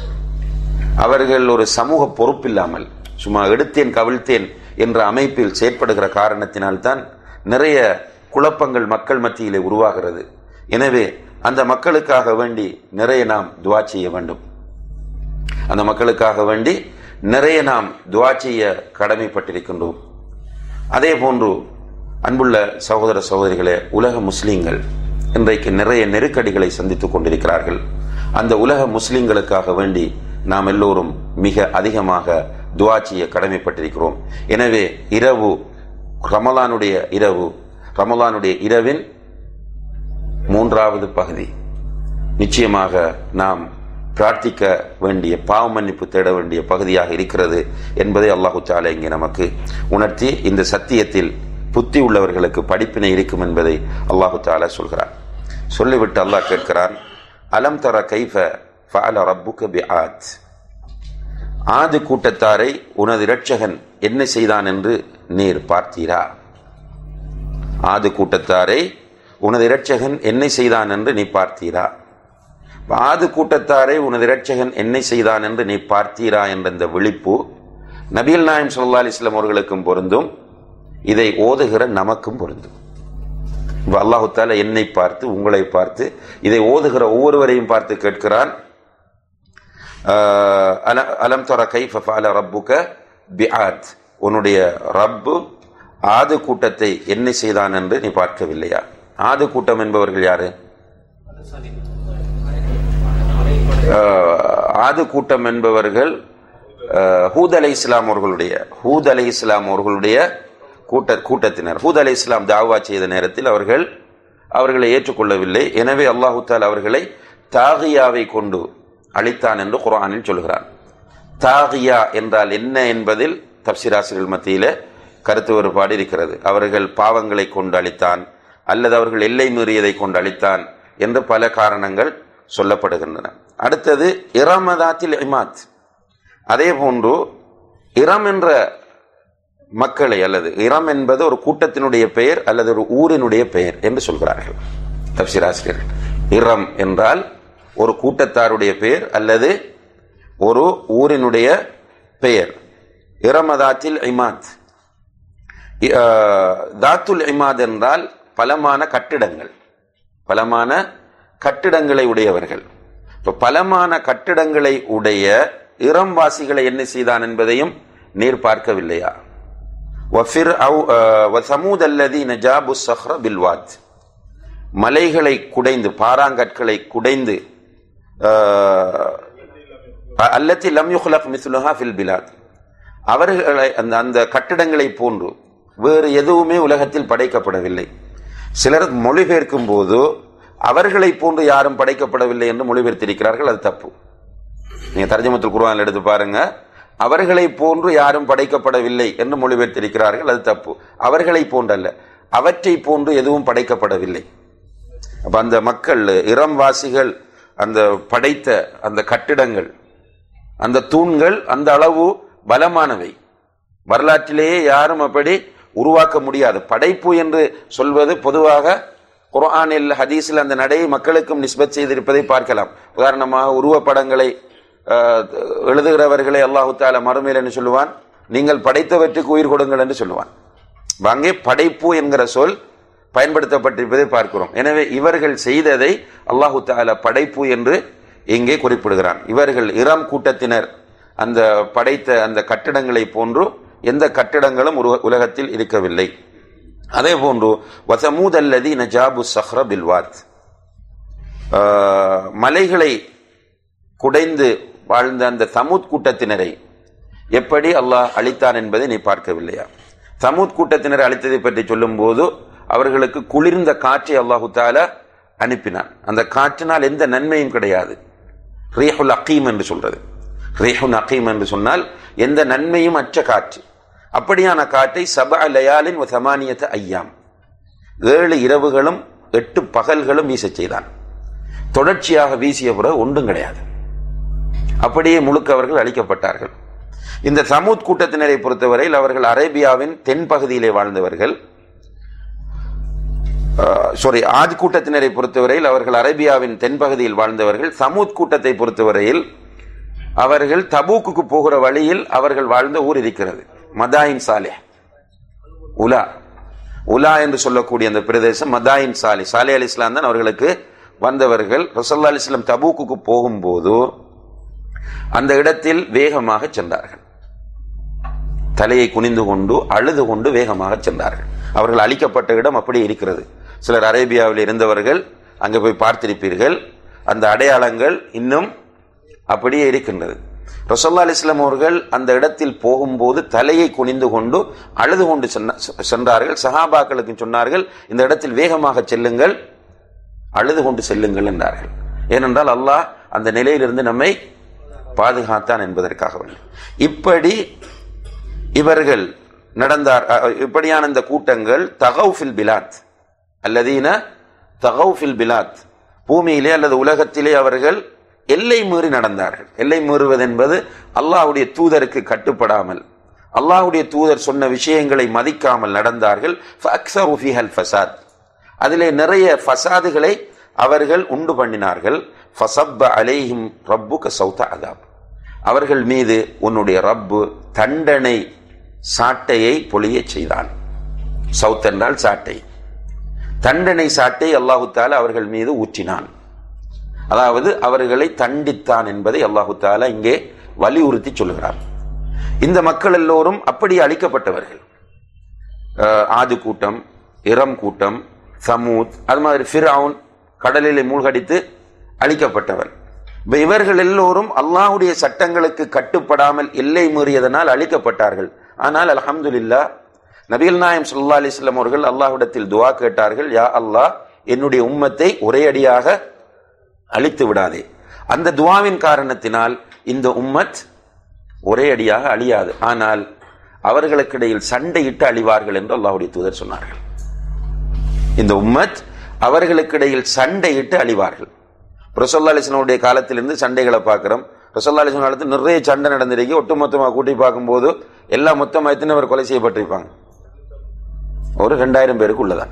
Speaker 2: அவர்கள் ஒரு சமூக பொறுப்பில்லாமல் சும்மா எடுத்தேன் கவிழ்த்தேன் என்ற அமைப்பில் செயற்படுகிற காரணத்தினால்தான் நிறைய குழப்பங்கள் மக்கள் மத்தியிலே உருவாகிறது. எனவே அந்த மக்களுக்காக வேண்டி நிறைய நாம் துஆ செய்ய வேண்டும். அந்த மக்களுக்காக வேண்டி நிறைய நாம் துஆ செய்ய கடமைப்பட்டிருக்கின்றோம். அதே போன்று அன்புள்ள சகோதர சகோதரிகளே, உலக முஸ்லீம்கள் இன்றைக்கு நிறைய நெருக்கடிகளை சந்தித்துக் கொண்டிருக்கிறார்கள். அந்த உலக முஸ்லீம்களுக்காக வேண்டி நாம் எல்லோரும் மிக அதிகமாக துஆ செய்ய கடமைப்பட்டிருக்கிறோம். எனவே இரவு, ரமலானுடைய இரவு, ரமலானுடைய இரவின் 3வது பகுதி நிச்சயமாக நாம் பிரார்த்திக்க வேண்டிய, பாவ மன்னிப்பு தேட வேண்டிய பகுதியாக இருக்கிறது என்பதை அல்லாஹு தஆலா இங்கே நமக்கு உணர்த்தி இந்த சத்தியத்தில் புத்தி உள்ளவர்களுக்கு படிப்பினை இருக்கும் என்பதை அல்லாஹு தஆலா சொல்கிறான். சொல்லிவிட்டு அல்லாஹ் கேட்கிறான், அலம் தர கைஃப ஃபஅல ரப்புக பிஆத். ஆது கூட்டத்தாரை உனது இரட்சகன் என்ன செய்தான் என்று நீர் பார்த்தீரா? ஆது கூட்டத்தாரை உனது இரட்சகன் என்ன செய்தான் என்று நீ பார்த்தீரா? ஆது கூட்டத்தாரை உனது இரட்சகன் என்ன செய்தான் என்று நீ பார்த்தீரா என்ற இந்த விழிப்பு நபிகள் நாயகம் ஸல்லல்லாஹு அலைஹி வஸல்லம் அவர்களுக்கும் பொருந்தும், இதை ஓதுகிற நமக்கும் பொருந்தும். அல்லாஹு தஆலா என்னை பார்த்து, உங்களை பார்த்து, இதை ஓதுகிற ஒவ்வொருவரையும் பார்த்து கேட்கிறான், அலம் தர கைஃப ஃபஅல ரப்புக பிஆத். உன்னுடைய ரப்பு ஆது கூட்டத்தை என்ன செய்தான் என்று நீ பார்க்கவில்லையா? ஆது கூட்டம் என்பவர்கள் யாரு? ஆது கூட்டம் என்பவர்கள் ஹூத் அலைஹிஸ்ஸலாம் அவர்களுடைய கூட்டத்தினர். ஹூத் அலைஹிஸ்ஸலாம் தாவா செய்த நேரத்தில் அவர்களை ஏற்றுக்கொள்ளவில்லை. எனவே அல்லாஹு தஆலா அவர்களை தாகியாவை கொண்டு அழித்தான் என்று குர்ஆனில் சொல்கிறான். தாகியா என்றால் என்ன என்பதில் தப்சீராசிரியர்கள் மத்தியில கருத்து வேறுபாடு இருக்கிறது. அவர்கள் பாவங்களை கொண்டு அழித்தான் அல்லது அவர்கள் எல்லை மீறியதை கொண்டு அழித்தான் என்று பல காரணங்கள் சொல்லப்படுகின்றன. அடுத்தது இரமதாத்தில் இமாத். அதே போன்று இரம் என்ற மக்களை, அல்லது இரம் என்பது ஒரு கூட்டத்தினுடைய பெயர் அல்லது ஒரு ஊரினுடைய பெயர் என்று சொல்கிறார்கள் தப்சீராசிரியர்கள். இரம் என்றால் ஒரு கூட்டத்தாருடைய பெயர் அல்லது ஒரு ஊரினுடைய பெயர். இரமதாத்தில் இமாத். தாத்துல் இமாத் என்றால் பலமான கட்டிடங்களை உடையவர்கள். இப்ப பலமான கட்டிடங்களை உடைய இரம்வாசிகளை என்ன செய்தான் என்பதையும் நீர் பார்க்கவில்லையா? மலைகளை குடைந்து, பாறாங்கற்களை குடைந்து, அல்லத்தி லம் யுக்லக் மிஸ்லுஹா ஃபில் பிலாத், அவர்களை அந்த கட்டிடங்களை போன்று வேறு எதுவுமே உலகத்தில் படைக்கப்படவில்லை. சிலர் மொழிபெயர்க்கும் போது அவர்களை போன்று யாரும் படைக்கப்படவில்லை என்று மொழிபெயர்த்திருக்கிறார்கள். அது தப்பு. நீங்க தர்ஜமத்துல் குர்ஆன் எடுத்து பாருங்க, அவர்களை போன்று யாரும் படைக்கப்படவில்லை என்று மொழிபெயர்த்திருக்கிறார்கள். அது தப்பு. அவர்களை போன்றல்ல, அவற்றை போன்று எதுவும் படைக்கப்படவில்லை. அப்ப அந்த மக்கள், இரம்வாசிகள், அந்த படைத்த அந்த கட்டிடங்கள், அந்த தூண்கள் அந்த அளவு பலமானவை. வரலாற்றிலேயே யாரும் அப்படி உருவாக்க முடியாது. படைப்பு என்று சொல்வது பொதுவாக குர்ஆனில், ஹதீஸில் அந்த நடையை மக்களுக்கும் நிஸ்பத் செய்திருப்பதை பார்க்கலாம். உதாரணமாக உருவப்படங்களை எழுதுகிறவர்களை அல்லாஹு தஆலா மறுமையில் என்று சொல்லுவான், நீங்கள் படைத்தவற்றுக்கு உயிர் கொடுங்கள் என்று சொல்லுவான். அங்கே படைப்பு என்கிற சொல் பயன்படுத்தப்பட்டிருப்பதை பார்க்கிறோம். எனவே இவர்கள் செய்ததை அல்லாஹு தஆலா படைப்பு என்று இங்கே குறிப்பிடுகிறான். இவர்கள் இரம் கூட்டத்தினர் அந்த படைத்த அந்த கட்டிடங்களை போன்று எந்த கட்டிடங்களும் உலகத்தில் இருக்கவில்லை. அதே போன்று வஸமூத் அல்லதீன ஜாபு ஸஹ்ர பில்வாத், மலைகளை குடைந்து வாழ்ந்த அந்த சமூத் கூட்டத்தினரை எப்படி அல்லாஹ் அழித்தான் என்பதை நீ பார்க்கவில்லையா? சமூத் கூட்டத்தினரை அழித்ததை பற்றி சொல்லும் போது அவர்களுக்கு குளிர்ந்த காற்றை அல்லாஹு தஆலா அனுப்பினான். அந்த காற்றினால் எந்த நன்மையும் கிடையாது. ரீஹுல் அகீம் என்று சொல்றது. ரீஹுல் அகீம் என்று சொன்னால் எந்த நன்மையும் அற்ற காற்று. அப்படியான காற்றை சபஅ லயாலின் வ ஸமானியத அய்யாம், 7 இரவுகளும் 8 பகல்களும் வீச செய்தான். தொடர்ச்சியாக வீசிய பிறகு ஒன்றும் கிடையாது. அப்படியே முழுக்க அவர்கள் அழிக்கப்பட்டார்கள். இந்த சமூத் கூட்டத்தினரை பொறுத்தவரையில் அவர்கள் அரேபியாவின் தென் பகுதியிலே வாழ்ந்தவர்கள். ஆத் கூட்டத்தினரை பொறுத்தவரையில் அவர்கள் அரேபியாவின் தென்பகுதியில் வாழ்ந்தவர்கள். சமூத் கூட்டத்தை பொறுத்தவரையில் அவர்கள் தபூக்கு போகிற வழியில் அவர்கள் வாழ்ந்த ஊர் இருக்கிறது, மதாயின் சாலே. உலா என்று சொல்லக்கூடிய அந்த பிரதேசம் மதாயின் சாலே. சாலே அலி இஸ்லாம் தான் அவர்களுக்கு வந்தவர்கள். ரசூலுல்லாஹி அலைஹி வஸல்லம் தபூக்கு போகும்போது அந்த இடத்தில் வேகமாக சென்றார்கள். தலையை குனிந்து கொண்டு அழுது கொண்டு வேகமாக சென்றார்கள். அவர்கள் அழிக்கப்பட்ட இடம் அப்படி இருக்கிறது. சிலர் அரேபியாவில் இருந்தவர்கள் அங்கே போய் பார்த்திருப்பீர்கள். அந்த அடையாளங்கள் இன்னும் அப்படியே இருக்கின்றது. ரசூலுல்லாஹி அலைஹி வஸல்லம் அவர்கள் அந்த இடத்தில் போகும்போது தலையை குனிந்து கொண்டு அழுது கொண்டு சென்றார்கள். சஹாபாக்களுக்கு சொன்னார்கள், இந்த இடத்தில் வேகமாக செல்லுங்கள், அழுது கொண்டு செல்லுங்கள் என்றார்கள். ஏனென்றால் அல்லாஹ் அந்த நிலையிலிருந்து நம்மை பாதுகாத்தான் என்பதற்காக வேண்டும். இப்படி இவர்கள் நடந்தார். இப்படியான இந்த கூட்டங்கள் தகவுஃபில் பிலாத் அல்லதீன தகவுஃபில் பிலாத், பூமியிலே அல்லது உலகத்திலே அவர்கள் எல்லை மீறி நடந்தார்கள். எல்லை மீறுவது என்பது அல்லாஹ்வுடைய தூதருக்கு கட்டுப்படாமல், அல்லாஹ்வுடைய தூதர் சொன்ன விஷயங்களை மதிக்காமல் நடந்தார்கள். ஃபஅக்ஸரு ஃபீஹல் ஃபஸாத், அதிலே நிறைய ஃபஸாதுகளை அவர்கள் உண்டு பண்ணினார்கள். ஃபஸப்ப அலைஹிம் ரப்புக சௌத அதாப், அவர்கள் மீது உன்னுடைய ரப்பு தண்டனை சாட்டையை பொழிய செய்தான். சௌத் என்றால் சாட்டை, தண்டனை சாட்டை அல்லாஹு தஆலா அவர்கள் மீது ஊற்றினான். அதாவது அவர்களை தண்டித்தான் என்பதை அல்லாஹு தஆலா இங்கே வலியுறுத்தி சொல்கிறார். இந்த மக்கள் எல்லோரும் அப்படி அழிக்கப்பட்டவர்கள். ஆது கூட்டம், இரம் கூட்டம், சமூத், அது மாதிரி ஃபிர்அவுன் கடலிலே மூழ்கடித்து அழிக்கப்பட்டவர். இவர்கள் எல்லோரும் அல்லாஹ்வுடைய சட்டங்களுக்கு கட்டுப்படாமல் எல்லை மீறியதனால் அழிக்கப்பட்டார்கள். ஆனால் அல்ஹம்துலில்லாஹ் நபிகள் நாயகம் ஸல்லல்லாஹு அலைஹி வஸல்லம் அவர்கள் அல்லாஹ்விடத்தில் துஆ கேட்டார்கள், யா அல்லாஹ் என்னுடைய உம்மத்தை ஒரே அடியாக அழித்து விடாதே. அந்த துஆவின் காரணத்தினால் இந்த உம்மத் ஒரே அடியாக அழியாது, ஆனால் அவர்களுக்கு இடையில் சண்டையிட்டு அழிவார்கள் என்று அல்லாஹ்வுடைய தூதர் சொன்னார்கள். இந்த உம்மத் அவர்களுக்கு இடையில் சண்டையிட்டு அழிவார்கள். ரசூலுல்லாஹி அலைஹி வஸல்லம் உடைய காலத்திலிருந்து சண்டைகளை பார்க்கிறோம். ரசூலுல்லாஹி அலைஹி வஸல்லம் காலத்தில் நிறைய சண்டை நடந்திருக்கு. ஒட்டுமொத்தமாக கூட்டி பார்க்கும்போது எல்லாம் மொத்தமாக எத்தனை பேர் கொலை செய்யப்பட்டிருப்பாங்க? ஒரு 2000 பேருக்கு உள்ளதான்.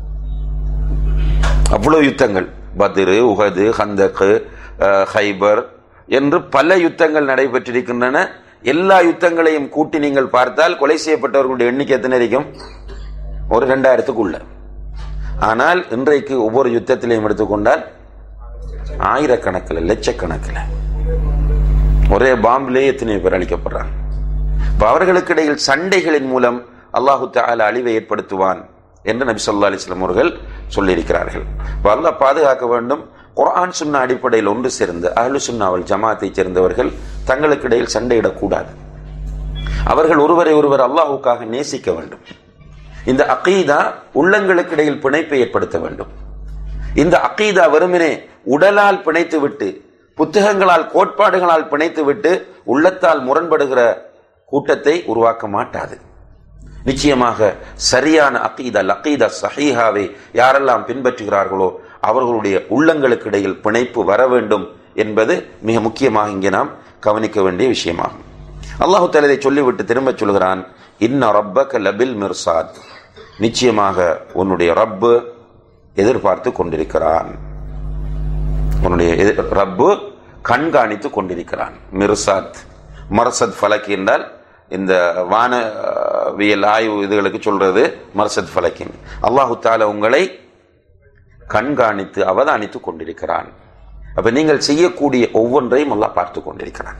Speaker 2: அவ்வளவு யுத்தங்கள், பத்ரு, உஹது, ஹந்தக், ஹைபர் என்று பல யுத்தங்கள் நடைபெற்றிருக்கின்றன. எல்லா யுத்தங்களையும் கூட்டி நீங்கள் பார்த்தால் கொலை செய்யப்பட்டவர்களுடைய எண்ணிக்கை எத்தனை இருக்கும்? ஒரு 2000க்கு உள்ள. ஆனால் இன்றைக்கு ஒவ்வொரு யுத்தத்திலையும் எடுத்துக்கொண்டால் ஆயிரக்கணக்கில், லட்சக்கணக்கில், ஒரே பாம்பிலே எத்தனை பேர் அழிக்கப்படுறாங்க. அவர்களுக்கு இடையில் சண்டைகளின் மூலம் அல்லாஹு தஆலா அழிவை ஏற்படுத்துவான் என்று நபி ஸல்லல்லாஹு அலைஹி வஸல்லம் அவர்கள் சொல்லியிருக்கிறார்கள். அல்லாஹ் பாதுகாக்க வேண்டும். குர்ஆன் சுன்னா அடிப்படையில் ஒன்று சேர்ந்து அஹ்லு சுன்னா வல் ஜமாத்தை சேர்ந்தவர்கள் தங்களுக்கு இடையில் சண்டையிடக்கூடாது. அவர்கள் ஒருவரை ஒருவர் அல்லாஹ்வுக்காக நேசிக்க வேண்டும். இந்த அகீதா உள்ளங்களுக்கு இடையில் பிணைப்பை ஏற்படுத்த வேண்டும். இந்த அகீதா வெறுமனே உடலால் பிணைத்து விட்டு, புத்தகங்களால், கோட்பாடுகளால் பிணைத்து விட்டு உள்ளத்தால் முரண்படுகிற கூட்டத்தை உருவாக்க மாட்டாது. நிச்சயமாக சரியான அகீதா, அகீதா ஸஹீஹாவை யாரெல்லாம் பின்பற்றுகிறார்களோ அவர்களுடைய உள்ளங்களுக்கு இடையில் பிணைப்பு வர வேண்டும் என்பது மிக முக்கியமாக இங்கே நாம் கவனிக்க வேண்டிய விஷயமாகும். அல்லாஹு தஆலா இதை சொல்லிவிட்டு திரும்ப சொல்கிறான், இன்ன ரப்பக லபில் மிர்சாத், நிச்சயமாக உன்னுடைய ரப்பு எதிர்பார்த்து கொண்டிருக்கிறான். உன்னுடைய ரப்பு கண்காணித்து கொண்டிருக்கிறான். மிர்சாத், மர்சத் ஃபலக் என்றால் இந்த வானவியல் ஆய்வு இதுகளுக்கு சொல்றது மர்சத் ஃபலக்கின். அல்லாஹு தஆலா உங்களை கண்காணித்து அவதானித்து கொண்டிருக்கிறான். அப்ப நீங்கள் செய்யக்கூடிய ஒவ்வொன்றையும் அல்லாஹ் பார்த்து கொண்டிருக்கிறான்.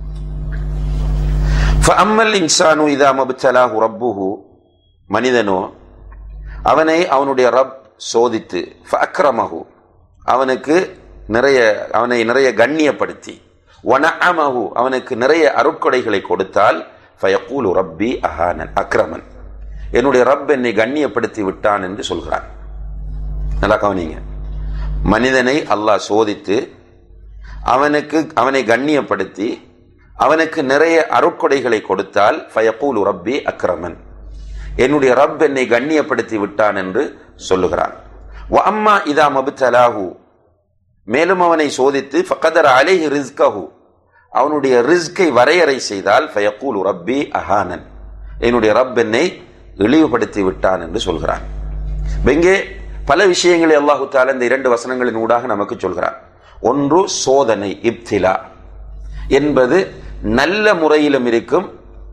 Speaker 2: ஃபஅம்மல் இன்சானு இதா மப்தலாஹு ரப்புஹு, மனிதனோ அவனை அவனுடைய ரப் சோதித்து, ஃபஅக்ரமஹு அவனை நிறைய கண்ணியப்படுத்தி, வனஅமஹு அவனுக்கு நிறைய அருட்கொடைகளை கொடுத்தால், ஃபயகூலு ரப்பி அஹானன் அக்ரமன், என்னுடைய ரப் என்னை கண்ணியப்படுத்தி விட்டான் என்று சொல்கிறான். நல்லா கவனிங்க, மனிதனை அல்லாஹ் சோதித்து அவனை கண்ணியப்படுத்தி அவனுக்கு நிறைய அருட்கொடைகளை கொடுத்தால், ஃபயகூலு ரப்பி அக்ரமன், என்னுடைய ரப் என்னை கண்ணியப்படுத்தி விட்டான் என்று சொல்லுகிறான். வ அம்மா இதா மப்தலாஹு, மேலும் அவனை சோதித்து, ஃபகதர அலைஹி ரிஸ்கஹு, அவனுடைய ரிஸ்கை வரையறை செய்தால், ஃபயகூலு ரப்பி அஹானன், என்னுடைய ரப் என்னை இழிவுபடுத்தி விட்டான் என்று சொல்கிறான். இங்கே பல விஷயங்களை அல்லாஹு தஆலா இந்த 2 வசனங்களின் ஊடாக நமக்கு சொல்கிறான். ஒன்று சோதனை, இப்திலா என்பது நல்ல முறையிலும் இருக்கும்,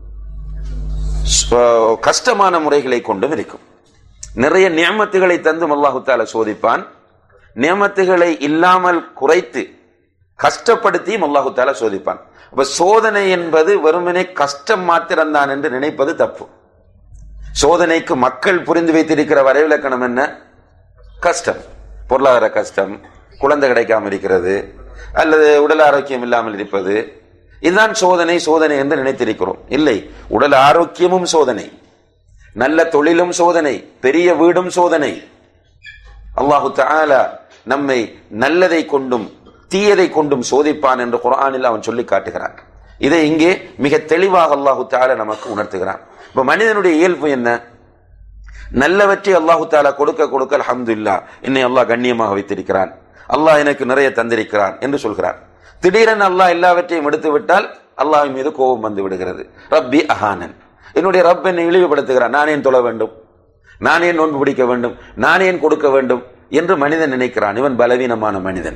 Speaker 2: கஷ்டமான முறைகளை கொண்டும் இருக்கும். நிறைய நியமத்துகளை தந்தும் அல்லாஹு தஆலா சோதிப்பான். நியமத்துகளை இல்லாமல் குறைத்து கஷ்டப்படுத்தியும் அல்லாஹு தஆலா சோதிப்பான். அப்ப சோதனை என்பது வெறுமனே கஷ்டம் மாத்திரம்தான் என்று நினைப்பது தப்பு. சோதனைக்கு மக்கள் புரிந்து வைத்திருக்கிற வரைவிலக்கணம் என்ன? கஷ்டம், பொருளாதார கஷ்டம், குழந்தை கிடைக்காமல் இருக்கிறது, அல்லது உடல் ஆரோக்கியம் இல்லாமல் இருப்பது, இதுதான் சோதனை. சோதனை என்று நினைத்திருக்கிறோம். இல்லை, உடல் ஆரோக்கியமும் சோதனை, நல்ல தொழிலும் சோதனை, பெரிய வீடும் சோதனை. அல்லாஹு தஆலா நம்மை நல்லதை கொண்டும் தீயதை கொண்டும் சோதிப்பான் என்று குர்ஆனில் அவன் சொல்லி காட்டுகிறான். இதை இங்கே மிக தெளிவாக அல்லாஹு தஆலா நமக்கு உணர்த்துகிறான். இப்ப மனிதனுடைய இயல்பு என்ன? நல்லவற்றை அல்லாஹு தஆலா கொடுக்க கொடுக்க அல்ஹம்துலில்லாஹ், என்னை அல்லாஹ் கண்ணியமாக வைத்திருக்கிறான், அல்லாஹ் எனக்கு நிறைய தந்திருக்கிறான் என்று சொல்கிறான். திடீரென அல்லாஹ் எல்லாவற்றையும் எடுத்து விட்டால் அல்லாஹ்வின் மீது கோபம் வந்து விடுகிறது. ரப்பி அஹானன், என்னுடைய ரப் என்னை இழிவுபடுத்துகிறான், நான் ஏன் தொழ வேண்டும், நான் ஏன் நோன்பு பிடிக்க வேண்டும், நான் ஏன் கொடுக்க வேண்டும் என்று மனிதன் நினைக்கிறான். இவன் பலவீனமான மனிதன்.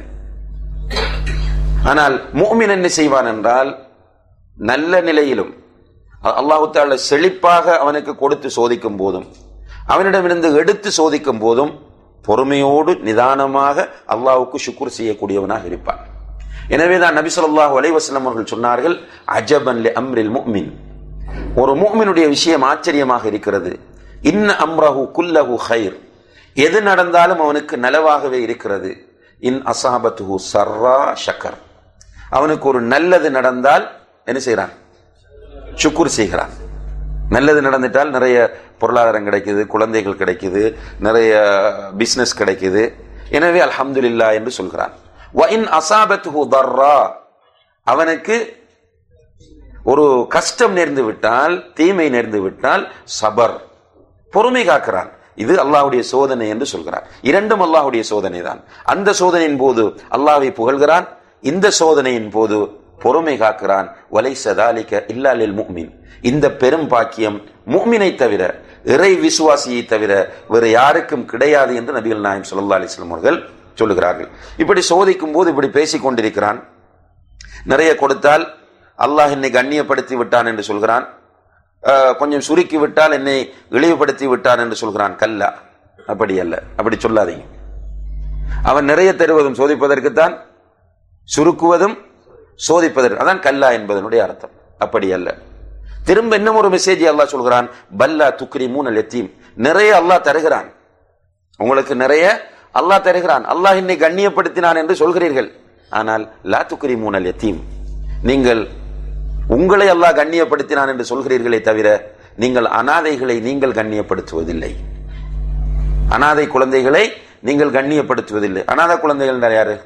Speaker 2: ஆனால் முஃமின் என்ன செய்வான் என்றால், நல்ல நிலையிலும் அல்லாஹு தஆலா செழிப்பாக அவனுக்கு கொடுத்து சோதிக்கும் போதும், அவனிடமிருந்து எடுத்து சோதிக்கும் போதும் பொறுமையோடு நிதானமாக அல்லாஹ்வுக்கு ஷுக்ர் செய்யக்கூடியவனாக இருப்பான். எனவேதான் நபி ஸல்லல்லாஹு அலைஹி வஸல்லம் அவர்கள் சொன்னார்கள், அஜபன் லி அம்ரில் முஃமின், ஒரு முஃமினுடைய விஷயம் ஆச்சரியமாக இருக்கிறது. இன்ன அம்ரஹு குல்லஹு கைர், எது நடந்தாலும் அவனுக்கு நலவாகவே இருக்கிறது. இன் அஸாபத்துஹு ஸர்ரா ஷக்கர், அவனுக்கு ஒரு நல்லது நடந்தால் என்ன செய்யறான்? ஷுக்ர் செய்கிறான். நல்லது நடந்துட்டால் நிறைய பொருளாதாரம் கிடைக்குது, குழந்தைகள் கிடைக்குது, நிறைய பிசினஸ் கிடைக்குது, எனவே அல்ஹம்துலில்லாஹ் என்று சொல்கிறான். வ இன் அஸாபத்துஹு தர்ரா, அவனுக்கு ஒரு கஷ்டம் நேர்ந்து விட்டால், தீமை நேர்ந்து விட்டால் சபர், பொறுமை காக்கிறான். இது அல்லாஹ்வுடைய சோதனை என்று சொல்கிறான். இரண்டும் அல்லாஹ்வுடைய சோதனை தான். அந்த சோதனையின் போது அல்லாஹ்வை புகழ்கிறான், இந்த சோதனையின் போது பொறுமை காக்கிறான். வலைஸ ஸாலிக இல்லா லில் முஃமின், இந்த பெரும் பாக்கியம் முஃமினை தவிர, இறை விசுவாசியை தவிர வேறு யாருக்கும் கிடையாது என்று நபிகள் நாயகம் ஸல்லல்லாஹு அலைஹி வஸல்லம் அவர்கள் சொல்லுகிறார்கள். இப்படி சோதிக்கும் போது இப்படி பேசிக் கொண்டிருக்கிறான். நிறைய கொடுத்தால் அல்லாஹ் என்னை கண்ணியப்படுத்தி விட்டான் என்று சொல்கிறான், கொஞ்சம் சுருக்கி விட்டால் என்னை இழிவுபடுத்தி விட்டான் என்று சொல்கிறான். கல்லா, அப்படி அல்ல, அப்படி சொல்லாதீங்க. அவன் நிறைய தருவதும் சோதிப்பதற்குத்தான், சுருக்குவதும் சோதிப்பதற்கு, அதான் கல்லா என்பதனுடைய அர்த்தம். அப்படி அல்ல. திரும்ப இன்னும் ஒரு மெசேஜ் அல்லாஹ் சொல்கிறான், பல்லா துக்ரிமூனல் யதீம், நிறைய அல்லாஹ் தருகிறான், உங்களுக்கு நிறைய அல்லாஹ் தருகிறான். அல்லாஹ் என்னை கண்ணியப்படுத்தினான் என்று சொல்கிறீர்கள், ஆனால் லா துக்ரிமூனல் யதீம், நீங்கள் உங்களை அல்லாஹ் கண்ணியப்படுத்தினான் என்று சொல்கிறீர்களே தவிர நீங்கள் அனாதைகளை நீங்கள் கண்ணியப்படுத்துவதில்லை, அனாதை குழந்தைகளை நீங்கள் கண்ணியப்படுத்துவதில்லை. அனாதை குழந்தைகள் யாரு?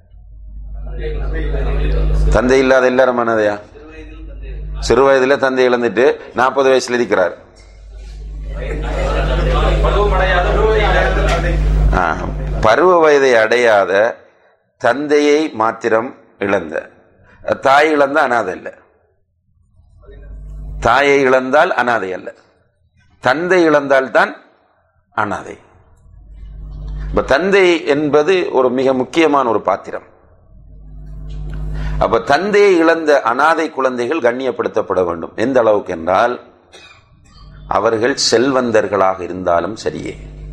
Speaker 2: தந்தை இல்லாத எல்லாரும் அனாதையா? சிறு வயதுல தந்தை இழந்துட்டு 40 வயசுல இருக்கிறார். பருவ வயதை அடையாத தந்தையை மாத்திரம் இழந்த, தாய் இழந்த அனாதை அல்ல. தாயை இழந்தால் அனாதை அல்ல, தந்தை இழந்தால் தான் அனாதை. இப்ப தந்தை என்பது ஒரு மிக முக்கியமான ஒரு பாத்திரம். அப்ப தந்தையை இழந்த அனாதை குழந்தைகள் கண்ணியப்படுத்தப்பட வேண்டும். எந்த அளவுக்கு என்றால், அவர்கள் செல்வந்தர்களாக இருந்தாலும் சரியே,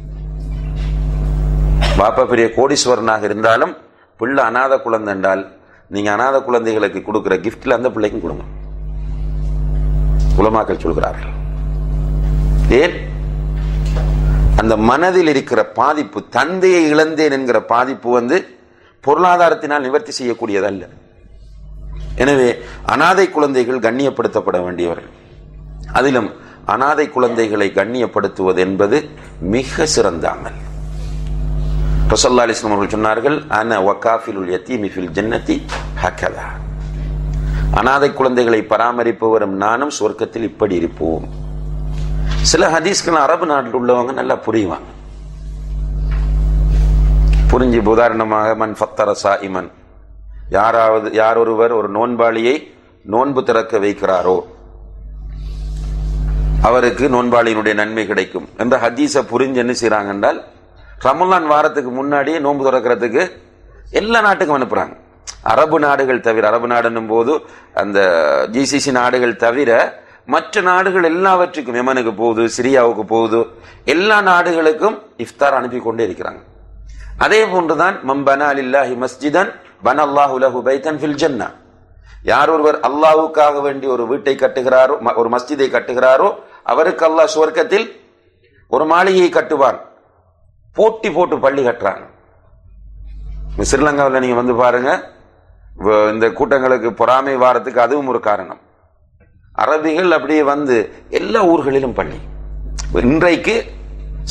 Speaker 2: பாப்பா பெரிய கோடீஸ்வரனாக இருந்தாலும் பிள்ளை அனாத குழந்தை என்றால், நீங்க அனாத குழந்தைகளுக்கு கொடுக்கிற கிஃப்ட்ல அந்த பிள்ளைக்கும் கொடுங்க. உலமாக்கள் சொல்கிறார்கள். ஏன்? அந்த மனதில் இருக்கிற பாதிப்பு, தந்தையை இழந்தேன் என்கிற பாதிப்பு பொருளாதாரத்தினால் நிவர்த்தி செய்யக்கூடியதல்ல. எனவே அனாதை குழந்தைகள் கண்ணியப்படுத்தப்பட வேண்டியவர்கள். அதிலும் அனாதை குழந்தைகளை கண்ணியப்படுத்துவது என்பது மிக சிறந்த அமல். ரசூலுல்லாஹி அலைஹி வஸல்லம் அவர்கள் சொன்னார்கள், அன வகாஃபிலுல் யதீமி ஃபில் ஜன்னதி ஹக்கதா, அனாதை குழந்தைகளை பராமரிப்பவரும் நானும் சொர்க்கத்தில் இப்படி இருப்போம். சில ஹதீஸ்கள் அரபு நாட்டில் உள்ளவங்க நல்லா புரியுவாங்க, புரிஞ்சு. உதாரணமாக, மன் ஃபத்தர சாயிமன், யார் ஒருவர் ஒரு நோன்பாளியை நோன்பு திறக்க வைக்கிறாரோ அவருக்கு நோன்பாளியினுடைய நன்மை கிடைக்கும் என்ற ஹதீஸை புரிஞ்சு என்ன செய்யறாங்க என்றால், ரமலான் வாரத்துக்கு முன்னாடியே நோன்பு திறக்கிறதுக்கு எல்லா நாட்டுக்கும் அனுப்புறாங்க. அரபு நாடுகள் தவிர, அரபு நாடுன்னும் போது அந்த ஜிசிசி நாடுகள் தவிர மற்ற நாடுகள் எல்லாவற்றுக்கும், யமனுக்கு போகுது, சிரியாவுக்கு போகுது, எல்லா நாடுகளுக்கும் இஃப்தார் அனுப்பி கொண்டே இருக்கிறாங்க. அதே போன்றுதான் மம்பனா லில்லாஹி மஸ்ஜிதன் பனல்லாஹு லஹு பைத்தன் ஃபில் ஜன்னah, யார் ஒருவர் அல்லாஹ்வுக்காக வேண்டி ஒரு வீட்டை கட்டுகிறாரோ, ஒரு மஸ்ஜிதை கட்டுகிறாரோ, அவருக்கு அல்லாஹ் சுவர்க்கத்தில் ஒரு மாளிகையை கட்டுவான். போட்டி போட்டு பள்ளி கட்டுறாங்க. ஸ்ரீலங்காவில் நீங்க பாருங்க, இந்த கூட்டங்களுக்கு பொறாமை வாரத்துக்கு அதுவும் ஒரு காரணம். அரபிகள் அப்படியே எல்லா ஊர்களிலும் பள்ளி. இன்றைக்கு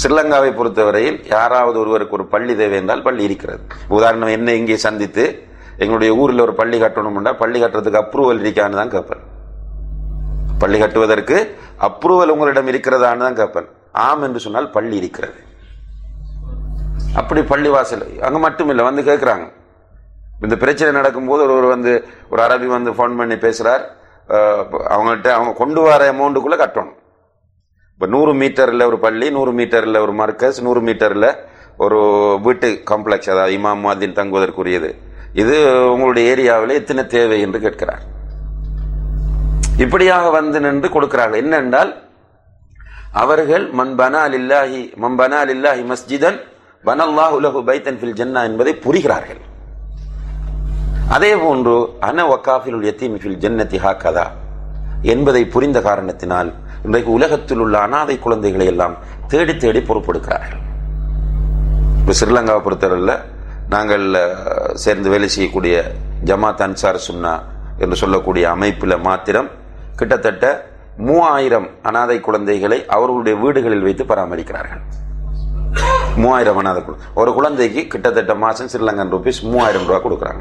Speaker 2: ஸ்ரீலங்காவை பொறுத்தவரையில் யாராவது ஒருவருக்கு ஒரு பள்ளி தேவை என்றால் பள்ளி இருக்கிறது. உதாரணம், என்ன இங்கே சந்தித்து எங்களுடைய ஊரில் ஒரு பள்ளி கட்டணும்னா பள்ளி கட்டுறதுக்கு அப்ரூவல் இருக்கான்னு தான் கேட்பேன். பள்ளி கட்டுவதற்கு அப்ரூவல் உங்களிடம் இருக்கிறதான்னு தான் கேட்பேன். ஆம் என்று சொன்னால் பள்ளி இருக்கிறது. அப்படி பள்ளிவாசல் அங்க மட்டும் இல்லை, வந்து கேட்கிறாங்க. இந்த பிரச்சனை நடக்கும்போது ஒரு அரபி போன் பண்ணி பேசுறார். அவங்கள்ட்ட அவங்க கொண்டு வர அமௌண்ட்டுக்குள்ள கட்டணும். இப்ப 100 மீட்டர்ல ஒரு பள்ளி, 100 மீட்டர்ல ஒரு மர்கஸ், 100 மீட்டர்ல ஒரு வீட்டு காம்ப்ளெக்ஸ், அதாவது இமாம் முஅத்தின் தங்குவதற்குரியது. இது உங்களுடைய ஏரியாவில் எத்தனை தேவை என்று கேட்கிறார். இப்படியாக வந்து நின்று கொடுக்கிறார்கள். என்னென்றால் அவர்கள் மன் பனா லில்லாஹி மஸ்ஜிதன் பனல்லாஹு லஹு பைத்தன் ஃபில் ஜன்னah என்பதை புரிகிறார்கள். அதே போன்று அன வகாஃபிலுல் யதீமி ஃபில் ஜன்னதி ஹாகதா என்பதை புரிந்த காரணத்தினால் இன்றைக்கு உலகத்தில் உள்ள அனாதை குழந்தைகளை எல்லாம் தேடி தேடி பொறுப்பெடுக்கிறார்கள். இப்போ ஸ்ரீலங்காவை பொறுத்தவரையில் நாங்கள் சேர்ந்து வேலை செய்யக்கூடிய ஜமாத் அன்சார் சுன்னா என்று சொல்லக்கூடிய அமைப்பில் மாத்திரம் கிட்டத்தட்ட 3000 அனாதை குழந்தைகளை அவர்களுடைய வீடுகளில் வைத்து பராமரிக்கிறார்கள். 3000 அனாதை குழந்தை, ஒரு குழந்தைக்கு கிட்டத்தட்ட மாசம் ஸ்ரீலங்கன் ரூபீஸ் 3000 ரூபாய் கொடுக்குறாங்க.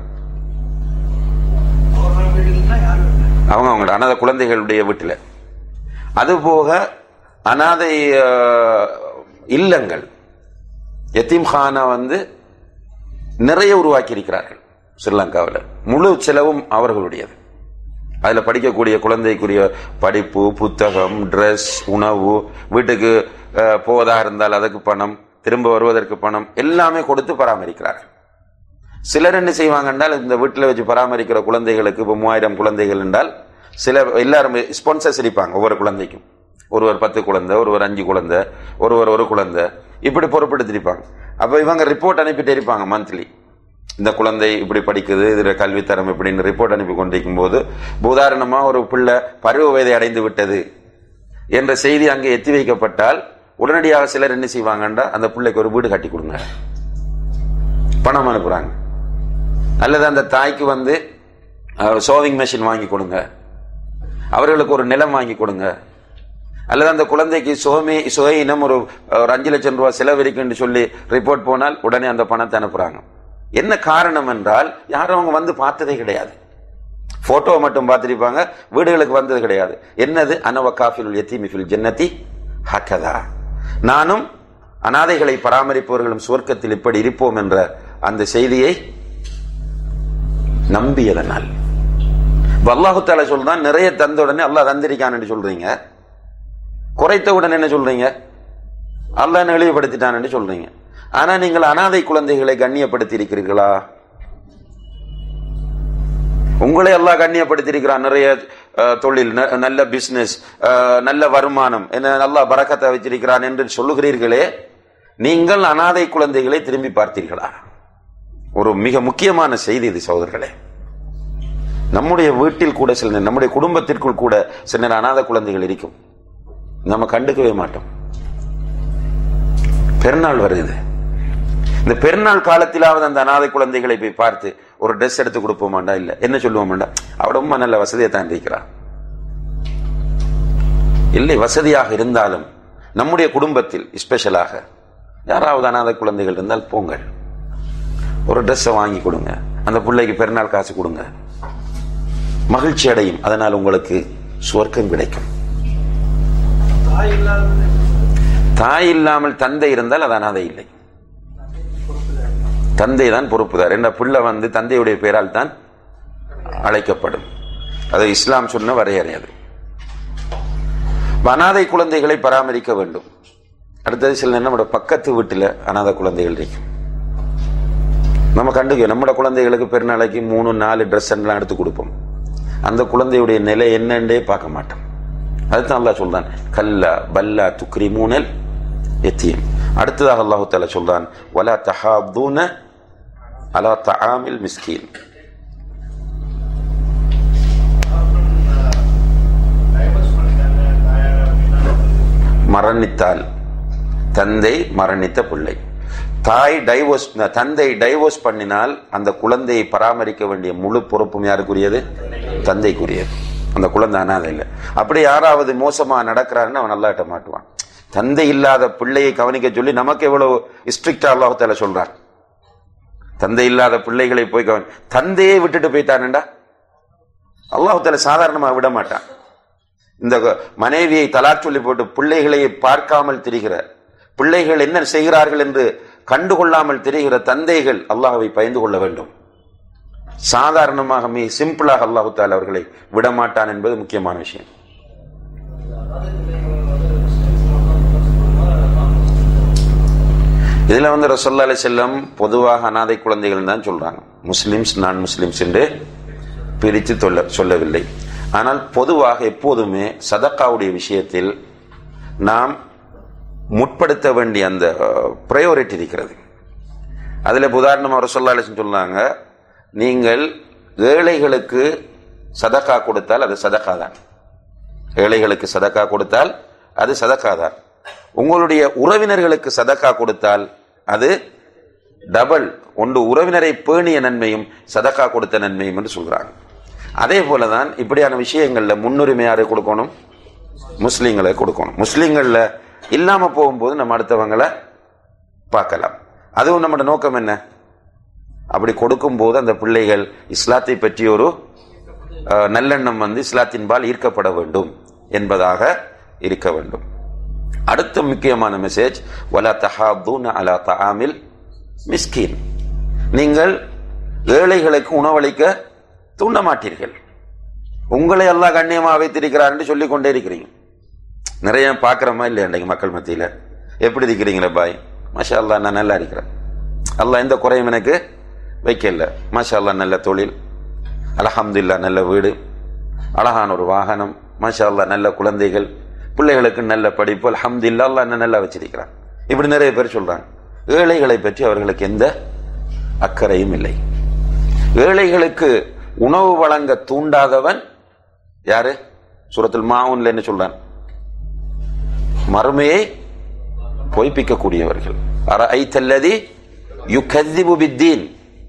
Speaker 2: அவங்க அனாதை குழந்தைகளுடைய வீட்டில். அதுபோக அனாதை இல்லங்கள் யத்தீம்கானா நிறைய உருவாக்கி இருக்கிறார்கள் ஸ்ரீலங்காவில். முழு செலவும் அவர்களுடையது. அதுல படிக்கக்கூடிய குழந்தைக்குரிய படிப்பு, புத்தகம், டிரெஸ், உணவு, வீட்டுக்கு போவதாக இருந்தால் அதுக்கு பணம், திரும்ப வருவதற்கு பணம் எல்லாமே கொடுத்து பராமரிக்கிறார்கள். சிலர் என்ன செய்வாங்க என்றால், இந்த வீட்டில் வச்சு பராமரிக்கிற குழந்தைகளுக்கு இப்போ 3000 குழந்தைகள் என்றால் எல்லாரும் ஸ்பான்சர்ஸ் இருப்பாங்க. ஒவ்வொரு குழந்தைக்கும் ஒருவர் 10 குழந்தை, ஒருவர் 5 குழந்தை, ஒருவர் 1 குழந்தை, இப்படி பொறுப்பெடுத்திருப்பாங்க. அப்ப இவங்க ரிப்போர்ட் அனுப்பிட்டு இருப்பாங்க மந்த்லி. இந்த குழந்தை இப்படி படிக்குது, இதுல கல்வித்தரம் இப்படின்னு ரிப்போர்ட் அனுப்பி கொண்டிருக்கும் போது, உதாரணமா ஒரு பிள்ளை பருவ வயதை அடைந்து விட்டது என்ற செய்தி அங்கே எத்தி வைக்கப்பட்டால் உடனடியாக சிலர் என்ன செய்வாங்கன்றா, அந்த பிள்ளைக்கு ஒரு வீடு கட்டி கொடுங்க, பணம் அனுப்புறாங்க. அல்லது அந்த தாய்க்கு சோவிங் மெஷின் வாங்கி கொடுங்க, அவர்களுக்கு ஒரு நிலம் வாங்கி கொடுங்க. அல்லது அந்த குழந்தைக்கு சுகையினம் ஒரு 5 லட்சம் ரூபாய் செலவழிக்குன்னு சொல்லி ரிப்போர்ட் போனால் உடனே அந்த பணத்தை அனுப்புறாங்க. என்ன காரணம் என்றால், யாரும் அவங்க பார்த்ததே கிடையாது. போட்டோ மட்டும் பார்த்திருப்பாங்க, வீடுகளுக்கு வந்தது கிடையாது. என்னது அனவகாஃபிலுல் யதீமி ஃபில் ஜன்னதி ஹகதா, நானும் அனாதைகளை பராமரிப்பவர்களும் சுவர்க்கத்தில் இப்படி இருப்போம் என்ற அந்த செய்தியை நம்பியதனால். அல்லாஹு தஆலா சொல்றான், நிறைய தந்த உடனே அல்லாஹ் தந்திருக்கான்னு சொல்றீங்க, குறைத்தவுடன் என்ன சொல்றீங்க, அல்லாஹ் இழிவுபடுத்திட்டான்னு சொல்றீங்க. ஆனா நீங்கள் அனாதை குழந்தைகளை கண்ணியப்படுத்தி இருக்கிறீர்களா? உங்களை அல்லாஹ் கண்ணியப்படுத்தி இருக்கிறான். நிறைய தொழில், நல்ல பிசினஸ், நல்ல வருமானம், என்ன அல்லாஹ் பரக்கத்தை வச்சிருக்கிறான் என்று சொல்லுகிறீர்களே, நீங்கள் அனாதை குழந்தைகளை திரும்பி பார்த்தீர்களா? ஒரு மிக முக்கியமான செய்தி இது சகோதரர்களே. நம்முடைய வீட்டில் கூட சில, நம்முடைய குடும்பத்திற்குள் கூட சில அனாதை குழந்தைகள் இருக்கும், நம்ம கண்டுக்கவே மாட்டோம். பெருநாள் வருது, இந்த பெருநாள் காலத்திலாவது அந்த அனாதை குழந்தைகளை போய் பார்த்து ஒரு ட்ரெஸ் எடுத்து கொடுப்போமாண்டா? இல்ல. என்ன சொல்லுவோமாண்டா? அவட ரொம்ப நல்ல வசதியை தான் இருக்கிறார். இல்லை, வசதியாக இருந்தாலும் நம்முடைய குடும்பத்தில் ஸ்பெஷலாக யாராவது அனாதை குழந்தைகள் இருந்தால் போங்கள், ஒரு ட்ரெஸ்ஸை வாங்கி கொடுங்க, அந்த பிள்ளைக்கு பெருநாள் காசு கொடுங்க, மகிழ்ச்சி அடையும். அதனால் உங்களுக்கு சுவர்க்கம் கிடைக்கும். தாய் இல்லாமல் தந்தை இருந்தால் அது அனாதை இல்லை. தந்தை தான் பொறுப்புதார். என்ற பிள்ளை தந்தையுடைய பெயரால் தான் அழைக்கப்படும். அது இஸ்லாம் சொன்ன வரையறை. அது அனாதை குழந்தைகளை பராமரிக்க வேண்டும். அடுத்தது சில நம்மளோட பக்கத்து வீட்டில் அனாதை குழந்தைகள் இருக்கும், நம்ம கண்டுக்க. நம்மளோட குழந்தைகளுக்கு பெருநாளைக்கு 3-4 ட்ரெஸ் எல்லாம் எடுத்து கொடுப்போம். அந்த குழந்தையுடைய நிலை என்னன்றே பார்க்க மாட்டோம். அதுதான் அல்லாஹ் சொல்றான், கல்லா பல்லா துக்ரிமூனல் யதீம். அடுத்ததாக அல்லாஹ் தஆலா சொல்றான், வலா தஹாதுன அலா தஆமில் மிஸ்கீன். மரணித்தால், தந்தை மரணித்த பிள்ளை, தந்தை டைவோர்ஸ் பண்ணினால் அந்த குழந்தையை பராமரிக்க வேண்டிய முழு பொறுப்பும் யாருக்குரியது? தந்தைக்குரியது. அந்த குழந்தை அனாதை இல்லை. அப்படி யாராவது மோசமா நடக்கிறாருன்னு அவன் அல்லாஹ்ட்ட மாட்டுவான். தந்தை இல்லாத பிள்ளையை கவனிக்க சொல்லி நமக்கு எவ்வளவு ஸ்ட்ரிக்டா அல்லாஹ் தஆலா சொல்றான். தந்தை இல்லாத பிள்ளைகளை போய் தந்தையை விட்டுட்டு போயிட்டான்டா அல்லாஹ் தஆலா சாதாரணமா விட மாட்டான். இந்த மனைவியை தலாக் சொல்லி போட்டு பிள்ளைகளை பார்க்காமல் திரிகிற, பிள்ளைகள் என்ன செய்கிறார்கள் என்று கண்டுகொள்ளாமல் திரிகிற தந்தைகள் அல்லாஹ்வை பயந்து கொள்ள வேண்டும். சாதாரணமாக மிக சிம்பிளாக அல்லாஹ் தஆலா அவர்களை விடமாட்டான் என்பது முக்கியமான விஷயம். இதுல ரசூலுல்லாஹி அலைஹி வஸல்லம் பொதுவாக அனாதை குழந்தைகள் தான் சொல்றாங்க, முஸ்லிம்ஸ் நான் முஸ்லிம்ஸ் என்று பிரித்து சொல்லவில்லை. ஆனால் பொதுவாக எப்போதுமே சதக்காவுடைய விஷயத்தில் நாம் முற்படுத்த வேண்டிய அந்த பிரையாரிட்டி இருக்கிறது. அதுல உதாரணமாக ரசூலுல்லாஹி அலைஹி வஸல்லம் சொன்னாங்க, நீங்கள் ஏழைகளுக்கு சதக்கா கொடுத்தால் அது சதக்கா தான். ஏழைகளுக்கு சதக்கா கொடுத்தால் அது சதக்கா தான். உங்களுடைய உறவினர்களுக்கு சதக்கா கொடுத்தால் அது டபுள், ஒன்று உறவினரை பேணிய நன்மையும் சதக்கா கொடுத்த நன்மையும் என்று சொல்றாங்க. அதே போலதான் இப்படியான விஷயங்கள்ல முன்னுரிமை யாரை கொடுக்கணும்? முஸ்லீம்களை கொடுக்கணும். முஸ்லீம்கள்ல இல்லாம போகும்போது நம்ம அடுத்தவங்களை பார்க்கலாம். அதுவும் நம்மளோட நோக்கம் என்ன? அப்படி கொடுக்கும் போது அந்த பிள்ளைகள் இஸ்லாத்தை பற்றி ஒரு நல்லெண்ணம் இஸ்லாத்தின்பால் ஈர்க்கப்பட வேண்டும் என்பதாக இருக்க வேண்டும். அடுத்த முக்கியமான மெசேஜ், வலா தஹாதுன அலா தஆமில் மிஸ்கீன், நீங்கள் ஏழைகளுக்கு உணவளிக்க தூண்ட மாட்டீர்கள். உங்களை அல்லாஹ் கண்ணியமாக வைத்திருக்கிறார் என்று சொல்லிக் கொண்டே இருக்கிறீங்க. நிறைய பார்க்கிறோமா இல்லையா இன்றைக்கு மக்கள் மத்தியில்? எப்படி இருக்கிறீங்களா பாய்? மாஷா அல்லாஹ் நான் நல்லா இருக்கிறேன், அல்லாஹ் எந்த குறையும் எனக்கு வைக்கல, மாஷா அல்லாஹ் நல்ல தொழில், அல்ஹம்துலில்லாஹ் நல்ல வீடு, அழகான ஒரு வாகனம், மாஷா அல்லாஹ் நல்ல குழந்தைகள், பிள்ளைகளுக்கு நல்ல படிப்பு, அல்ஹம்துலில்லாஹ் அல்லாஹ் நல்லா வச்சிருக்கிறான். இப்படி நிறைய பேர் சொல்றாங்க. ஏழைகளை பற்றி அவர்களுக்கு எந்த அக்கறையும் இல்லை. ஏழைகளுக்கு உணவு வழங்க தூண்டாதவன் யாரு? சூரத்துல் மாஊன்ல என்ன சொல்றான்? மறுமையை பொய்ப்பிக்கக்கூடியவர்கள். அரஐத்தல்லதி யுகذிபு பித்தீன்,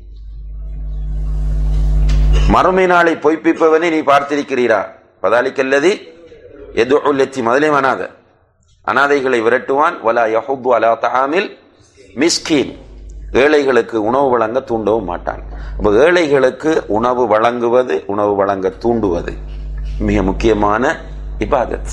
Speaker 2: மறுமை நாளை பொய்ப்பிப்பவனை நீ பார்த்திருக்கிறீரா? பதாலிக்கல்லதி யதுஉல் யத்தீம், அதிலேயும் அனாதைகளை விரட்டுவான். வலா யஹுது அலா தஆமில் மிஸ்கீன், ஏழைகளுக்கு உணவு வழங்க தூண்டவும் மாட்டான். அப்ப ஏழைகளுக்கு உணவு வழங்குவது, உணவு வழங்க தூண்டுவது மிக முக்கியமான இபாதத்.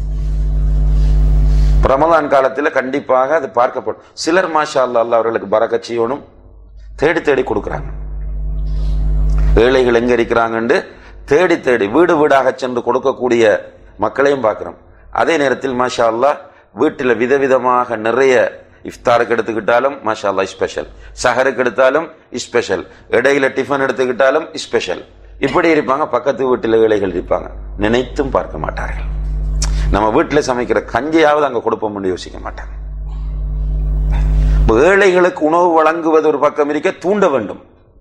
Speaker 2: ரமலான் காலத்தில் கண்டிப்பாக அது பார்க்கப்படும். சிலர் மாஷா அல்லாஹ் அவர்களுக்கு பரக்கத் செய்யணும் தேடி தேடி கொடுக்குறாங்க. ஏழைகள் எங்க இருக்கிறாங்கன்னு தேடி தேடி வீடு வீடாக சென்று கொடுக்கக்கூடிய மக்களையும் பார்க்கிறோம். அதே நேரத்தில் மாஷா அல்லாஹ் வீட்டில் விதவிதமாக நிறைய, இஃப்தாருக்கு எடுத்துக்கிட்டாலும் மாஷா அல்லாஹ் ஸ்பெஷல், சஹருக்கு எடுத்தாலும் ஸ்பெஷல், இடையில டிஃபன் எடுத்துக்கிட்டாலும் ஸ்பெஷல், இப்படி இருப்பாங்க. பக்கத்து வீட்டில் ஏழைகள் இருப்பாங்க, நினைத்தும் பார்க்க மாட்டார்கள். நம்ம வீட்டில் சமைக்கிற கஞ்சியாவது அங்க கொடுப்போம்னு யோசிக்க மாட்டாங்க. ஏழைகளுக்கு உணவு வழங்குவது ஒரு பக்கம் இருக்க, தூண்ட வேண்டும்.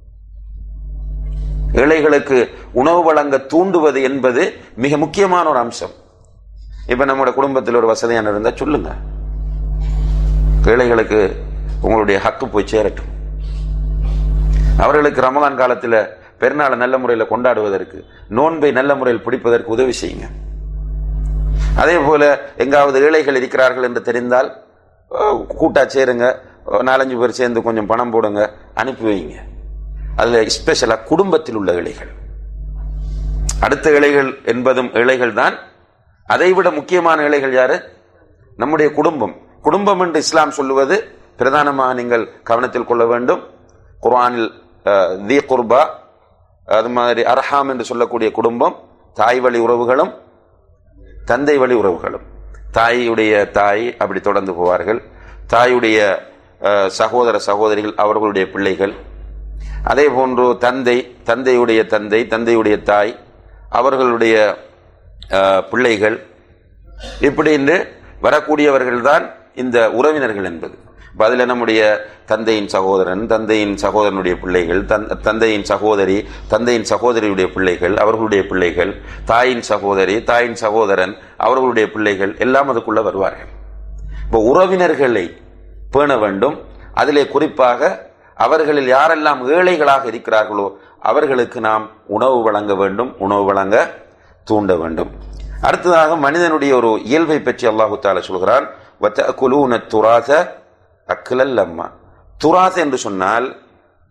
Speaker 2: ஏழைகளுக்கு உணவு வழங்க தூண்டுவது என்பது மிக முக்கியமான ஒரு அம்சம். இப்ப நம்மளோட குடும்பத்தில் ஒரு வசதியான இருந்தா சொல்லுங்க, ஏழைகளுக்கு உங்களுடைய ஹக்கு போய் சேரட்டும். அவர்களுக்கு ரமலான் காலத்தில் பெருநாளை நல்ல முறையில் கொண்டாடுவதற்கு, நோன்பை நல்ல முறையில் பிடிப்பதற்கு உதவி செய்யுங்க. அதே போல எங்காவது ஏழைகள் இருக்கிறார்கள் என்று தெரிந்தால் கூட்டா சேருங்க, 4-5 பேர் சேர்ந்து கொஞ்சம் பணம் போடுங்க, அனுப்பி வைங்க. அதுல ஸ்பெஷலா குடும்பத்தில் உள்ள ஏழைகள், அடுத்த ஏழைகள் என்பதும் ஏழைகள் தான். அதைவிட முக்கியமான ஏழைகள் யாரு? நம்முடைய குடும்பம். குடும்பம் என்று இஸ்லாம் சொல்லுவது பிரதானமாக நீங்கள் கவனத்தில் கொள்ள வேண்டும். குர்ஆனில் தி குர்பா, அது மாதிரி அர்ஹாம் என்று சொல்லக்கூடிய குடும்பம், தாய் வழி உறவுகளும் தந்தை வழி உறவுகளும். தாயுடைய தாய் அப்படி தொடர்ந்து போவார்கள், தாயுடைய சகோதர சகோதரிகள் அவர்களுடைய பிள்ளைகள், அதே போன்று தந்தை, தந்தையுடைய தந்தை, தந்தையுடைய தாய் அவர்களுடைய பிள்ளைகள், இப்படி என்று வரக்கூடியவர்கள் தான் இந்த உறவினர்கள் என்பது. அதில் நம்முடைய தந்தையின் சகோதரன், தந்தையின் சகோதரனுடைய பிள்ளைகள், தந்தையின் சகோதரி, தந்தையின் சகோதரியுடைய பிள்ளைகள், அவர்களுடைய பிள்ளைகள், தாயின் சகோதரி, தாயின் சகோதரன் அவர்களுடைய பிள்ளைகள் எல்லாம் அதுக்குள்ள வருவார்கள். இப்போ உறவினர்களை பேண வேண்டும். அதிலே குறிப்பாக அவர்களில் யாரெல்லாம் ஏழைகளாக இருக்கிறார்களோ அவர்களுக்கு நாம் உணவு வழங்க வேண்டும், உணவு வழங்க தூண்ட வேண்டும். அடுத்ததாக மனிதனுடைய ஒரு இயல்பை பற்றி அல்லாஹு தஆலா சொல்கிறான், வதஅகுலூன துராஸ அக்லல் லம்மா. துராஸ் என்று சொன்னால்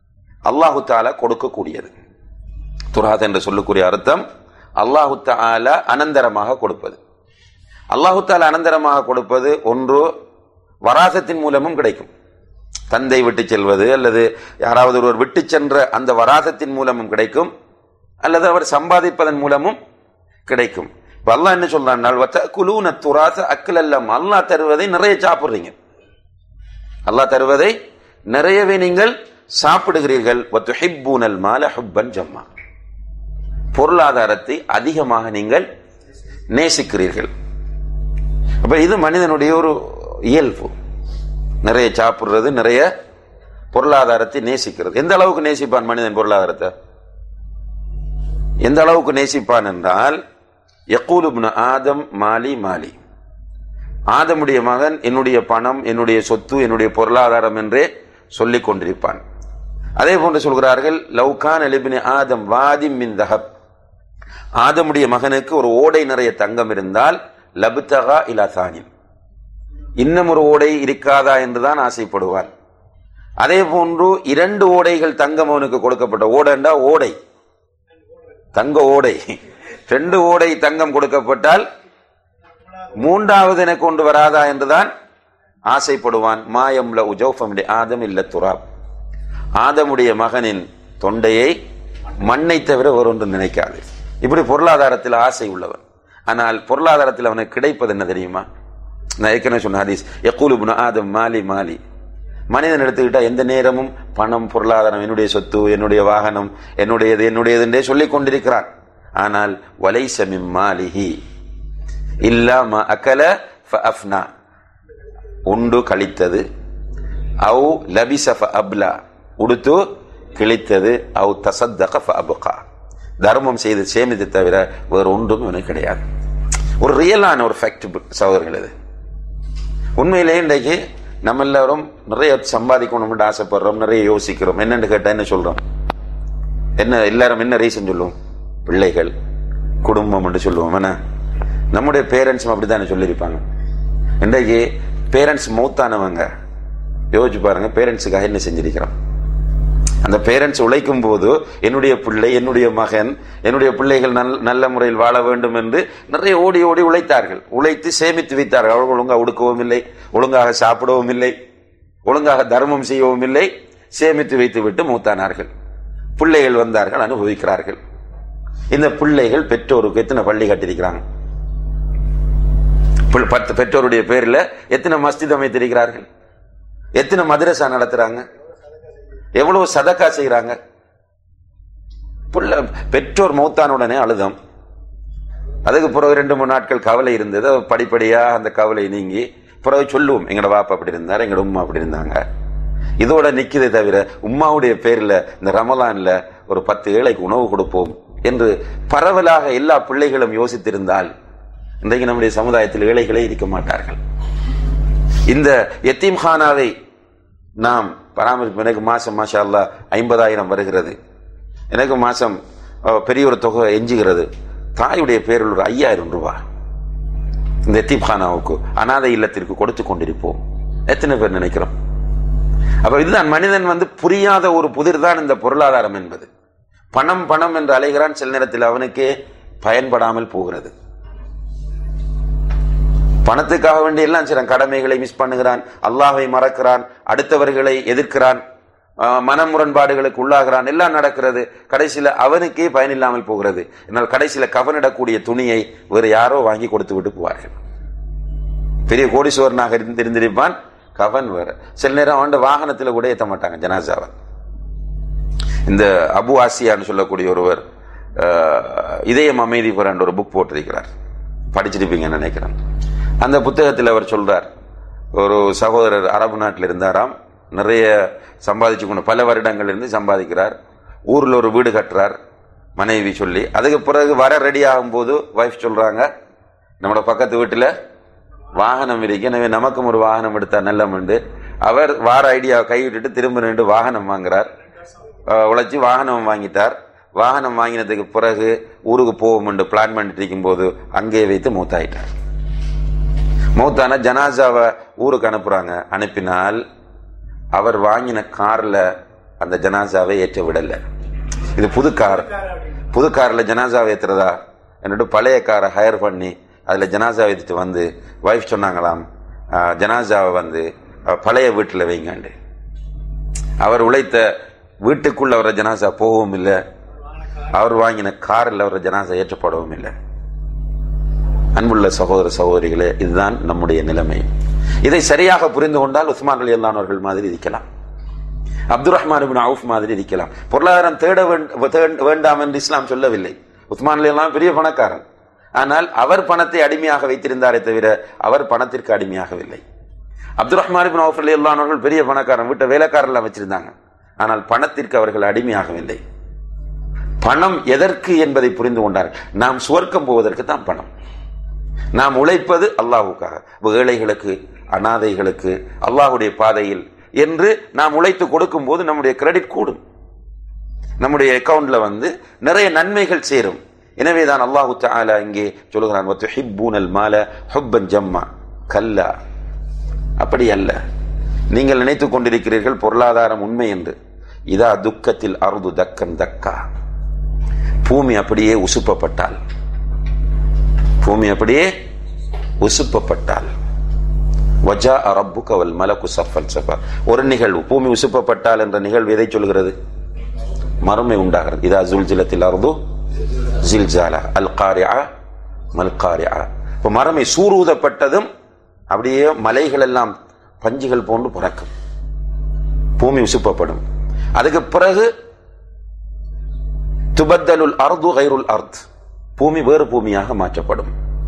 Speaker 2: அல்லாஹு தஆலா கொடுக்கக்கூடியது. துராத் என்று சொல்லக்கூடிய அர்த்தம் அல்லாஹு தஆலா அனந்தரமாக கொடுப்பது. அல்லாஹு தஆலா அனந்தரமாக கொடுப்பது ஒன்று வராசத்தின் மூலமும் கிடைக்கும். தந்தை விட்டு செல்வது அல்லது யாராவது ஒருவர் விட்டு சென்ற அந்த வராசத்தின் மூலமும் கிடைக்கும், அல்லது அவர் சம்பாதிப்பதன் மூலமும் கிடைக்கும். இப்ப அல்லாஹ் என்ன சொல்றான், வதகுலூன துராஸ அக்லல்லம், அல்லாஹ் தருவதை நிறைய சாப்பிடுறீங்க, அல்லாஹ் தருவதை நிறையவே நீங்கள் சாப்பிடுகிறீர்கள். வதுஹிப்பூனல் மால ஹுப்பன் ஜம்மா, பொருளாதாரத்தை அதிகமாக நீங்கள் நேசிக்கிறீர்கள். அப்ப இது மனிதனுடைய ஒரு இயல்பு, நிறைய சாப்பிடுறது, நிறைய பொருளாதாரத்தை நேசிக்கிறது. எந்த அளவுக்கு நேசிப்பான் மனிதன் பொருளாதாரத்தை? எந்த அளவுக்கு நேசிப்பான் என்றால், யக்கூலு இப்னு ஆதம் மாலி மாலி, ஆதமுடைய மகன் என்னுடைய பணம், என்னுடைய சொத்து, என்னுடைய பொருளாதாரம் என்றே சொல்லிக் கொண்டிருப்பான். அதே போன்று சொல்கிறார்கள், லவ்கான் லிப்னி ஆதம் வாதிம் மின் தஹப், ஆதமுடைய மகனுக்கு ஒரு ஓடை நிறைய தங்கம் இருந்தால் லபுத்தகா இலா தானின், இன்னும் ஒரு ஓடை இருக்காதா என்றுதான் ஆசைப்படுவான். அதே போன்று 2 ஓடைகள் தங்கம் அவனுக்கு கொடுக்கப்பட்ட, ஓடண்டா ஓடை, தங்க ஓடை, 2 ஓடை தங்கம் கொடுக்கப்பட்டால் 3வது என கொண்டு வராதா என்றுதான் ஆசைப்படுவான். மாயம்ல உஜௌஃபம் ஆதம் இல்ல துராப், ஆதமுடைய மகனின் தொண்டையை மண்ணை தவிர ஒன்று நினைக்காது. இப்படி பொருளாதாரத்தில் ஆசை உள்ளவன். ஆனால் பொருளாதாரத்தில் அவனுக்கு கிடைப்பது என்ன தெரியுமா? நான் ஏற்கனவே சொன்ன ஹதீஸ், யக்கூலு இப்னு ஆதம் மாலி மாலி, மனிதன் எடுத்துக்கிட்டா எந்த நேரமும் பணம், பொருளாதாரம், என்னுடைய சொத்து, என்னுடைய வாகனம், என்னுடையது என்னுடையது என்றே சொல்லிக் கொண்டிருக்கிறான். ஆனால் வலைஸ மின் மாலிஹி இல்லா மா அகல ஃபஅஃப்னா, உண்டு கழித்தது, அவு லபிஸ ஃபஅப்லா, உடுத்து கிழித்தது, அவு தஸத்தக ஃபஅப்கா, தர்மம் செய்து சேமித்து தவிர வேறு ஒன்றும் இவனுக்கு கிடையாது. ஒரு ரியலான ஒரு ஃபேக்ட் சகோதரர்கள். இது உண்மையிலேயே இன்றைக்கு நம்ம எல்லாரும் நிறைய சம்பாதிக்கணும்னு ஆசைப்படுறோம், நிறைய யோசிக்கிறோம். என்னன்னு கேட்டா என்ன சொல்றோம்? என்ன எல்லாரும் என்ன ரீசன் சொல்லுவோம்? பிள்ளைகள், குடும்பம் என்று சொல்லுவோம். என்ன நம்முடைய பேரண்ட்ஸும் அப்படித்தானே சொல்லியிருப்பாங்க. இன்றைக்கு பேரண்ட்ஸ் மௌத்தானவங்க, யோசிச்சு பாருங்க, பேரண்ட்ஸுக்காக என்ன செஞ்சிருக்கிறோம். அந்த பேரண்ட்ஸ் உழைக்கும் போது என்னுடைய பிள்ளை, என்னுடைய மகன், என்னுடைய பிள்ளைகள் நல்ல முறையில் வாழ வேண்டும் என்று நிறைய ஓடி ஓடி உழைத்தார்கள், உழைத்து சேமித்து வைத்தார்கள். அவர்கள் ஒழுங்காக உடுக்கவும் இல்லை, ஒழுங்காக சாப்பிடவும் இல்லை, ஒழுங்காக தர்மம் செய்யவும் இல்லை, சேமித்து வைத்து விட்டு மூத்தானார்கள். பிள்ளைகள் வந்தார்கள், அனுபவிக்கிறார்கள். இந்த பிள்ளைகள் பெற்றோருக்கு எத்தனை பள்ளி கட்டிருக்கிறாங்க? 10 பெற்றோருடைய பேரில் எத்தனை மஸ்ஜித் அமைத்திருக்கிறார்கள்? எத்தனை மதரசா நடத்துறாங்க? எவ்வளவு சதக்கா செய்யறாங்க? பெற்றோர் மௌத்தானுடனே அழுதம். அதுக்கு பிறகு 2-3 நாட்கள் கவலை இருந்தது. படிப்படியா அந்த கவலை நீங்கி பிறகு சொல்லுவோம், எங்கட வாப்பா அப்படி இருந்தார், எங்கட உம்மா அப்படி இருந்தாங்க. இதோட நிக்குதே தவிர உம்மாவுடைய பேர்ல இந்த ரமலான்ல ஒரு 10 ஏழைக்கு உணவு கொடுப்போம் என்று பரவலாக எல்லா பிள்ளைகளும் யோசித்திருந்தால் இன்றைக்கு நம்முடைய சமுதாயத்தில் ஏழைகளே இருக்க மாட்டார்கள். இந்த யத்தீம்கானாவை நாம் பராமரிப்பு. எனக்கு மாசம் மாஷா அல்லாஹ் 50,000 வருகிறது. எனக்கு மாசம் பெரிய ஒரு தொகை எஞ்சுகிறது. தாயுடைய பேரில் ஒரு 5,000 ரூபாய் இந்த யத்தீம்கானாவுக்கு, அநாதை இல்லத்திற்கு கொடுத்து கொண்டிருப்போம். எத்தனை பேர் நினைக்கிறோம்? அப்ப இதுதான் மனிதன் புரியாத ஒரு புதிர் தான் இந்த பொருளாதாரம் என்பது. பணம் பணம் என்று அலைகிறான், சில நேரத்தில் அவனுக்கே பயன்படாமல் போகிறது. பணத்துக்காக வேண்டி எல்லாம் செய்றான், கடமைகளை மிஸ் பண்ணுகிறான், அல்லாஹ்வை மறக்கிறான், அடுத்தவர்களை எதிர்க்கிறான், மன முரண்பாடுகளுக்கு உள்ளாகிறான், எல்லாம் நடக்கிறது. கடைசியில அவனுக்கே பயனில்லாமல் போகிறது. என்னால் கடைசியில கவனிடக்கூடிய துணியை வேறு யாரோ வாங்கி கொடுத்து விட்டு போவார்கள். பெரிய கோடீஸ்வரனாக இருந்திருப்பான், கவன் வேற. சில நேரம் அவன் வாகனத்தில் கூட ஏற்ற மாட்டாங்க ஜனாசாவை. இந்த அபு ஆசியான்னு சொல்லக்கூடிய ஒருவர் இதயம் அமைதி பெற ஒரு புக் போட்டிருக்கிறார், படிச்சிருப்பீங்கன்னு நினைக்கிறேன். அந்த புத்தகத்தில் அவர் சொல்றார், ஒரு சகோதரர் அரபு நாட்டில் இருந்தாராம், நிறைய சம்பாதிச்சு கொண்டு பல வருடங்கள் இருந்து சம்பாதிக்கிறார். ஊர்ல ஒரு வீடு கட்டுறார் மனைவி சொல்லி. அதுக்கு பிறகு வர ரெடி ஆகும் போது வைஃப் சொல்றாங்க, நம்மளோட பக்கத்து வீட்டுல வாகனம் இருக்கு, எனவே நமக்கும் ஒரு வாகனம் எடுத்தா நல்லமண்டு. அவர் வார ஐடியாவை கைவிட்டுட்டு திரும்ப 2 வாகனம் வாங்குறார். உழைச்சி வாகனம் வாங்கிட்டார். வாகனம் வாங்கினதுக்கு பிறகு ஊருக்கு போவோம் என்று பிளான் பண்ணிட்டு இருக்கும் போது அங்கே வைத்து மூத்தாயிட்டார். மௌத்தான ஜனாசாவை ஊருக்கு அனுப்புறாங்க. அனுப்பினால் அவர் வாங்கின கார்ல அந்த ஜனாசாவை ஏற்ற விடல. இது புது கார்ல ஜனாசாவை ஏற்றுறதா என்னோட பழைய காரை ஹயர் பண்ணி அதுல ஜனாசா ஏற்றிட்டு வந்து வைஃப் சொன்னாங்களாம், ஜனாசாவை வந்து பழைய வீட்டில் வைங்காண்டு. அவர் உழைத்த வீட்டுக்குள்ள அவர ஜனாசா போகவும் இல்லை, அவர் வாங்கின காரில் அவர ஜனாசா ஏற்றப்படவும் இல்லை. அன்புள்ள சகோதர சகோதரிகளே, இதுதான் நம்முடைய நிலைமை. இதை சரியாக புரிந்து கொண்டால் உஸ்மான் ரலியல்லாஹு அவர்கள் மாதிரி இருக்கலாம், அப்துல் ரஹ்மான் இப்னு அவுஃப் மாதிரி இருக்கலாம். பொருளாதாரம் தேட வேண்டாம் என்று இஸ்லாம் சொல்லவில்லை. உஸ்மான் ரலியல்லாஹு பெரிய பணக்காரன், ஆனால் அவர் பணத்தை அடிமையாக வைத்திருந்தாரே தவிர அவர் பணத்திற்கு அடிமையாகவில்லை. அப்துல் ரஹ்மான் இப்னு அவுஃப் ரலியல்லாஹு அவர்கள் பெரிய பணக்காரன், வீட்டை வேலைக்காரெல்லாம் வச்சிருந்தாங்க, ஆனால் பணத்திற்கு அவர்கள் அடிமையாகவில்லை. பணம் எதற்கு என்பதை புரிந்து கொண்டார்கள். நாம் சுவர்க்கம் போவதற்கு தான் பணம். நாம் உழைப்பது அல்லாஹ்வுக்காக, ஏழைகளுக்கு, அனாதைகளுக்கு, அல்லாஹ்வுடைய பாதையில் என்று நாம் உழைத்து கொடுக்கும் போது நம்முடைய கிரெடிட் கூடும், நம்முடைய அக்கவுண்ட்ல வந்து நிறைய நன்மைகள் சேரும். எனவேதான் அல்லாஹு தஆலா இங்கே சொல்கிறான், வதுஹிப்பூனல் மால ஹுப்பன் ஜம்மா. கல்லா, அப்படி அல்ல. நீங்கள் நினைத்துக் கொண்டிருக்கிறீர்கள் பொருளாதாரம் உண்மை என்று. இதா துக்கத்தில் அர்து தக்கன் தக்கா, பூமி அப்படியே உசுப்பப்பட்டால், பூமி அப்படியே உசுப்பப்பட்டால், வஜா ரப்புக வல் மலக்கு ஸஃபன் ஸஃபா. ஒரு நிகழ்வு, பூமி உசுப்பப்பட்டால் என்ற நிகழ்வு எதை சொல்கிறது? மறுமை உண்டாகிறது. இதா ஸுல்ஸிலத்தில் அர்து ஸில்ஸாலா அல் காரிஆ மல் காரிஆ. இப்போ மறுமை சூரூதப்பட்டதும் அப்படியே மலைகள் எல்லாம் பஞ்சுகள் போன்று பறக்கும், பூமி உசுப்பப்படும். அதுக்கு பிறகு துபத்தலுல் அர்து கைருல் அர்த், பூமி வேறு பூமியாக மாற்றப்படும்,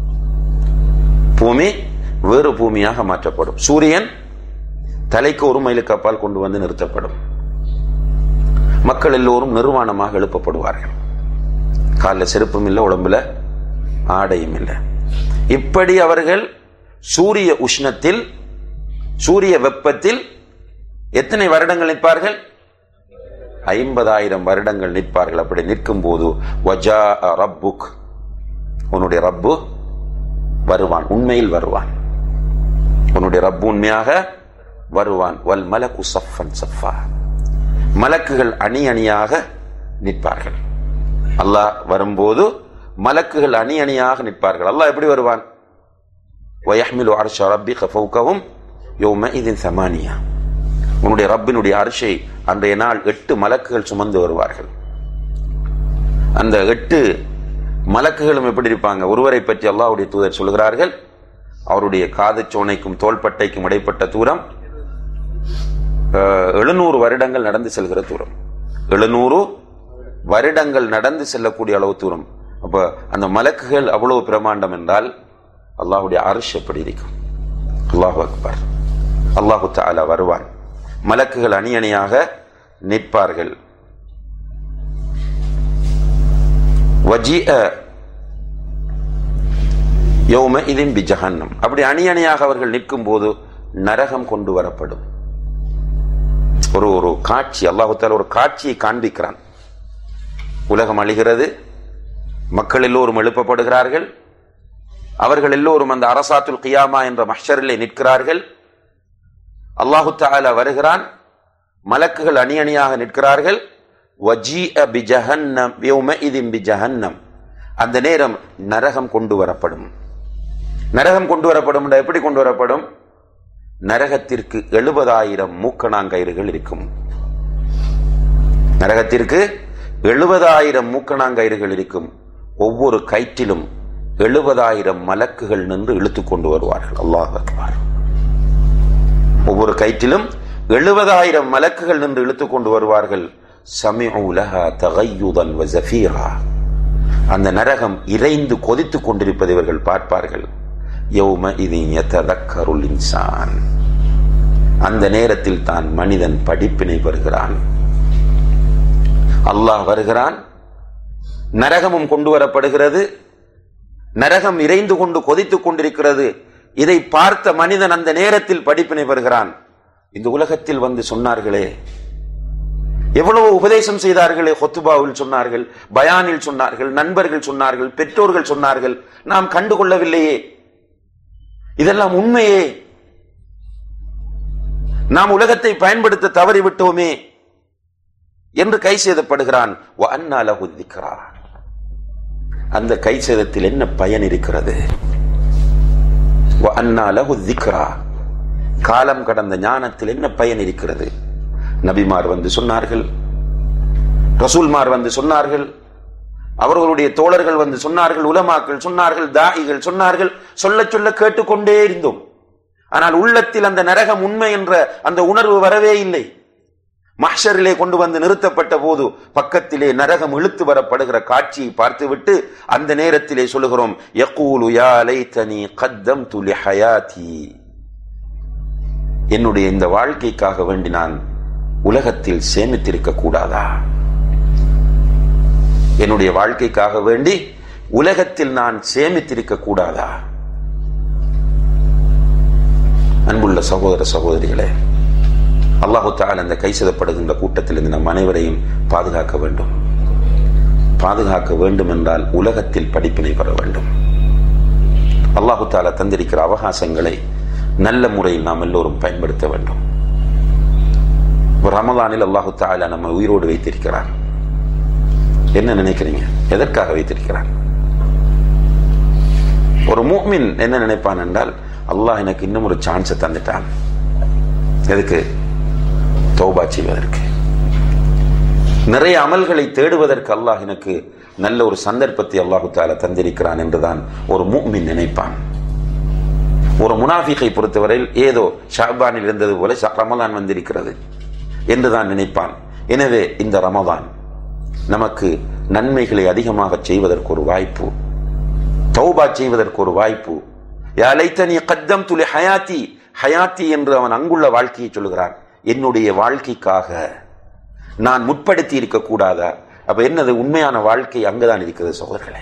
Speaker 2: பூமி வேறு பூமியாக மாற்றப்படும். சூரியன் தலைக்கு ஒரு மைலுக்கு அப்பால் கொண்டு வந்து நிறுத்தப்படும். மக்கள் எல்லோரும் நிர்வாணமாக எழுப்பப்படுவார்கள். காலில் செருப்பும் இல்லை, உடம்புல ஆடையும் இல்லை. இப்படி அவர்கள் சூரிய உஷ்ணத்தில், சூரிய வெப்பத்தில் எத்தனை வருடங்கள் நிற்பார்கள்? 50,000 வருடங்கள் நிற்பார்கள். அப்படி நிற்கும் போது வஜா ரப்புக், உன்னுடைய ரப்பு வருவான், உண்மையில் வருவான், உன்னுடைய ரப்பு உண்மையாக வருவான். வல் மலக்கு ஸஃபன் ஸஃபா, மலக்குகள் அணி அணியாக நிற்பார்கள். அல்லாஹ் வரும்போது மலக்குகள் அணி அணியாக நிற்பார்கள். அல்லாஹ் எப்படி வருவான்? வயஹ்மிலு அர்ஷ ரப்பிக ஃபௌகஹும் யௌமஇதின் ஸமானியா, உன்னுடைய ரப்பினுடைய அர்ஷை அன்றைய நாள் 8 மலக்குகள் சுமந்து வருவார்கள். அந்த 8 மலக்குகளும் எப்படி இருப்பாங்க? ஒருவரை பற்றி அல்லாஹ்வுடைய தூதர் சொல்கிறார்கள், அவருடைய காது சோனைக்கும் தோள்பட்டைக்கும் இடைப்பட்ட தூரம் 700 வருடங்கள் நடந்து செல்கிற தூரம். 700 வருடங்கள் நடந்து செல்லக்கூடிய அளவு தூரம். அப்ப அந்த மலக்குகள் அவ்வளவு பிரமாண்டம் என்றால் அல்லாஹ்வுடைய அர்ஷ் எப்படி இருக்கும்? அல்லாஹு அக்பர். அல்லாஹு தஆலா வருவான், மலக்குகள் அணி அணியாக நிற்பார்கள். வஜிஅ யௌமஇதின் பிஜஹன்னம், அப்படி அணி அணியாக அவர்கள் நிற்கும் போது நரகம் கொண்டு வரப்படும். ஒரு காட்சி, அல்லாஹு தஆலா ஒரு காட்சியை காண்பிக்கிறான். உலகம் அழிகிறது, மக்கள் எல்லோரும் எழுப்பப்படுகிறார்கள், அவர்கள் எல்லோரும் அந்த அரசாத்துல் கியாமா என்ற மஹ்ஷரிலே நிற்கிறார்கள். அல்லாஹு தஆலா வருகிறான், மலக்குகள் அணி அணியாக நிற்கிறார்கள். வஜீஅ பிஜஹன்னம் யௌமஇதின் பிஜஹன்னம், அந்த நேரம் நரகம் கொண்டு வரப்படும். நரகம் கொண்டு வரப்படும். எப்படி கொண்டு வரப்படும்? நரகத்திற்கு 70,000 மூக்கணாங்கயிறுகள் இருக்கும். நரகத்திற்கு 70,000 மூக்கணாங்கயிறுகள் இருக்கும். ஒவ்வொரு கயிற்றிலும் 70,000 மலக்குகள் நின்று இழுத்துக் கொண்டு வருவார்கள். அல்லாஹ் அக்பர். ஒவ்வொரு கயிற்றிலும் 70,000 மலக்குகள் நின்று இழுத்துக் கொண்டு வருவார்கள். சமிஉ லஹா தகய்யுதன் வ ஸஃபீரா, அந்த நரகம் இறைந்து கொதித்துக் கொண்டிருப்பதை இவர்கள் பார்ப்பார்கள். யௌமஇதின் யததக்கருல் இன்சான், அந்த நேரத்தில் தான் மனிதன் படிப்பினை பெறுகிறான். அல்லாஹ் வருகிறான், நரகமும் கொண்டு வரப்படுகிறது, நரகம் இறைந்து கொண்டு கொதித்துக் கொண்டிருக்கிறது. இதை பார்த்த மனிதன் அந்த நேரத்தில் படிப்பினை பெறுகிறான். இந்த உலகத்தில் வந்து சொன்னார்களே, எவ்வளவு உபதேசம் செய்தார்களே, ஹுத்பாவில் சொன்னார்கள், பயானில் சொன்னார்கள், நண்பர்கள் சொன்னார்கள், பெற்றோர்கள் சொன்னார்கள், நாம் கண்டுகொள்ளவில்லையே, இதெல்லாம் உண்மையே, நாம் உலகத்தை பயன்படுத்த தவறிவிட்டோமே. என்று கை சேதப்படுகிறான். வஅன்னா லஹு திக்ரா, அந்த கை சேதத்தில் என்ன பயன் இருக்கிறது? வஅன்னா லஹு திக்ரா, காலம் கடந்த ஞானத்தில் என்ன பயன் இருக்கிறது? நபிமார் வந்து சொன்னார்கள், ரசூல்மார் வந்து சொன்னார்கள், அவர்களுடைய தோழர்கள் வந்து சொன்னார்கள், உலமாக்கள் சொன்னார்கள், தாயிகள் சொன்னார்கள், சொல்ல சொல்ல கேட்டுக்கொண்டே இருந்தோம். ஆனால் உள்ளத்தில் அந்த நரகம் உண்மை என்ற அந்த உணர்வு வரவே இல்லை. மஹ்ஷரிலே கொண்டு வந்து நிறுத்தப்பட்ட போது பக்கத்திலே நரகம் இழுத்து வரப்படுகிற காட்சியை பார்த்துவிட்டு அந்த நேரத்திலே சொல்லுகிறோம், யகூலு யா லைதனி கத்தம்து லிஹயாதி, என்னுடைய இந்த வாழ்க்கைக்காக வேண்டி நான் உலகத்தில் சேமித்திருக்க கூடாதா? என்னுடைய வாழ்க்கைக்காக வேண்டி உலகத்தில் நான் சேமித்திருக்க கூடாதா? அன்புள்ள சகோதர சகோதரிகளே, அல்லாஹு தஆலா அந்த கைசெதப்படுகின்ற கூட்டத்திலிருந்து நம் அனைவரையும் பாதுகாக்க வேண்டும். பாதுகாக்க வேண்டும் என்றால் உலகத்தில் படிப்பினை பெற வேண்டும். அல்லாஹு தஆலா தந்திருக்கிற அவகாசங்களை நல்ல முறையில் நாம் எல்லோரும் பயன்படுத்த வேண்டும். ரமலானில் அல்லாஹு தஆலா நம்ம உயிரோடு வைத்திருக்கிறான். என்ன நினைக்கிறீங்க? எதற்காக வைத்திருக்கிறான்? ஒரு முஃமின் என்ன நினைப்பான் என்றால், அல்லாஹ் எனக்கு இன்னும் ஒரு சான்ஸ் தந்துட்டான். எதுக்கு? தௌபா செய்வதற்கு, நிறைய அமல்களை தேடுவதற்கு அல்லாஹ் எனக்கு நல்ல ஒரு சந்தர்ப்பத்தை அல்லாஹு தஆலா தந்திருக்கிறான் என்றுதான் ஒரு முஃமின் நினைப்பான். ஒரு முனாஃபிகை பொறுத்தவரையில் ஏதோ ஷஅபானில் இருந்தது போல ரமலான் வந்திருக்கிறது என்றுதான் நினைப்பான். எனவே இந்த ரமலான் நமக்கு நன்மைகளை அதிகமாக செய்வதற்கு ஒரு வாய்ப்பு, தௌபா செய்வதற்கு ஒரு வாய்ப்பு. யா லைதனி கத்தம்து லிஹயாதி, ஹயாத்தி என்று அவன் அங்குள்ள வாழ்க்கையை சொல்லுகிறான். என்னுடைய வாழ்க்கைக்காக நான் முற்படுத்தி இருக்க கூடாதா? அப்ப என்னது? உண்மையான வாழ்க்கை அங்குதான் இருக்கிறது சகோதரர்களே.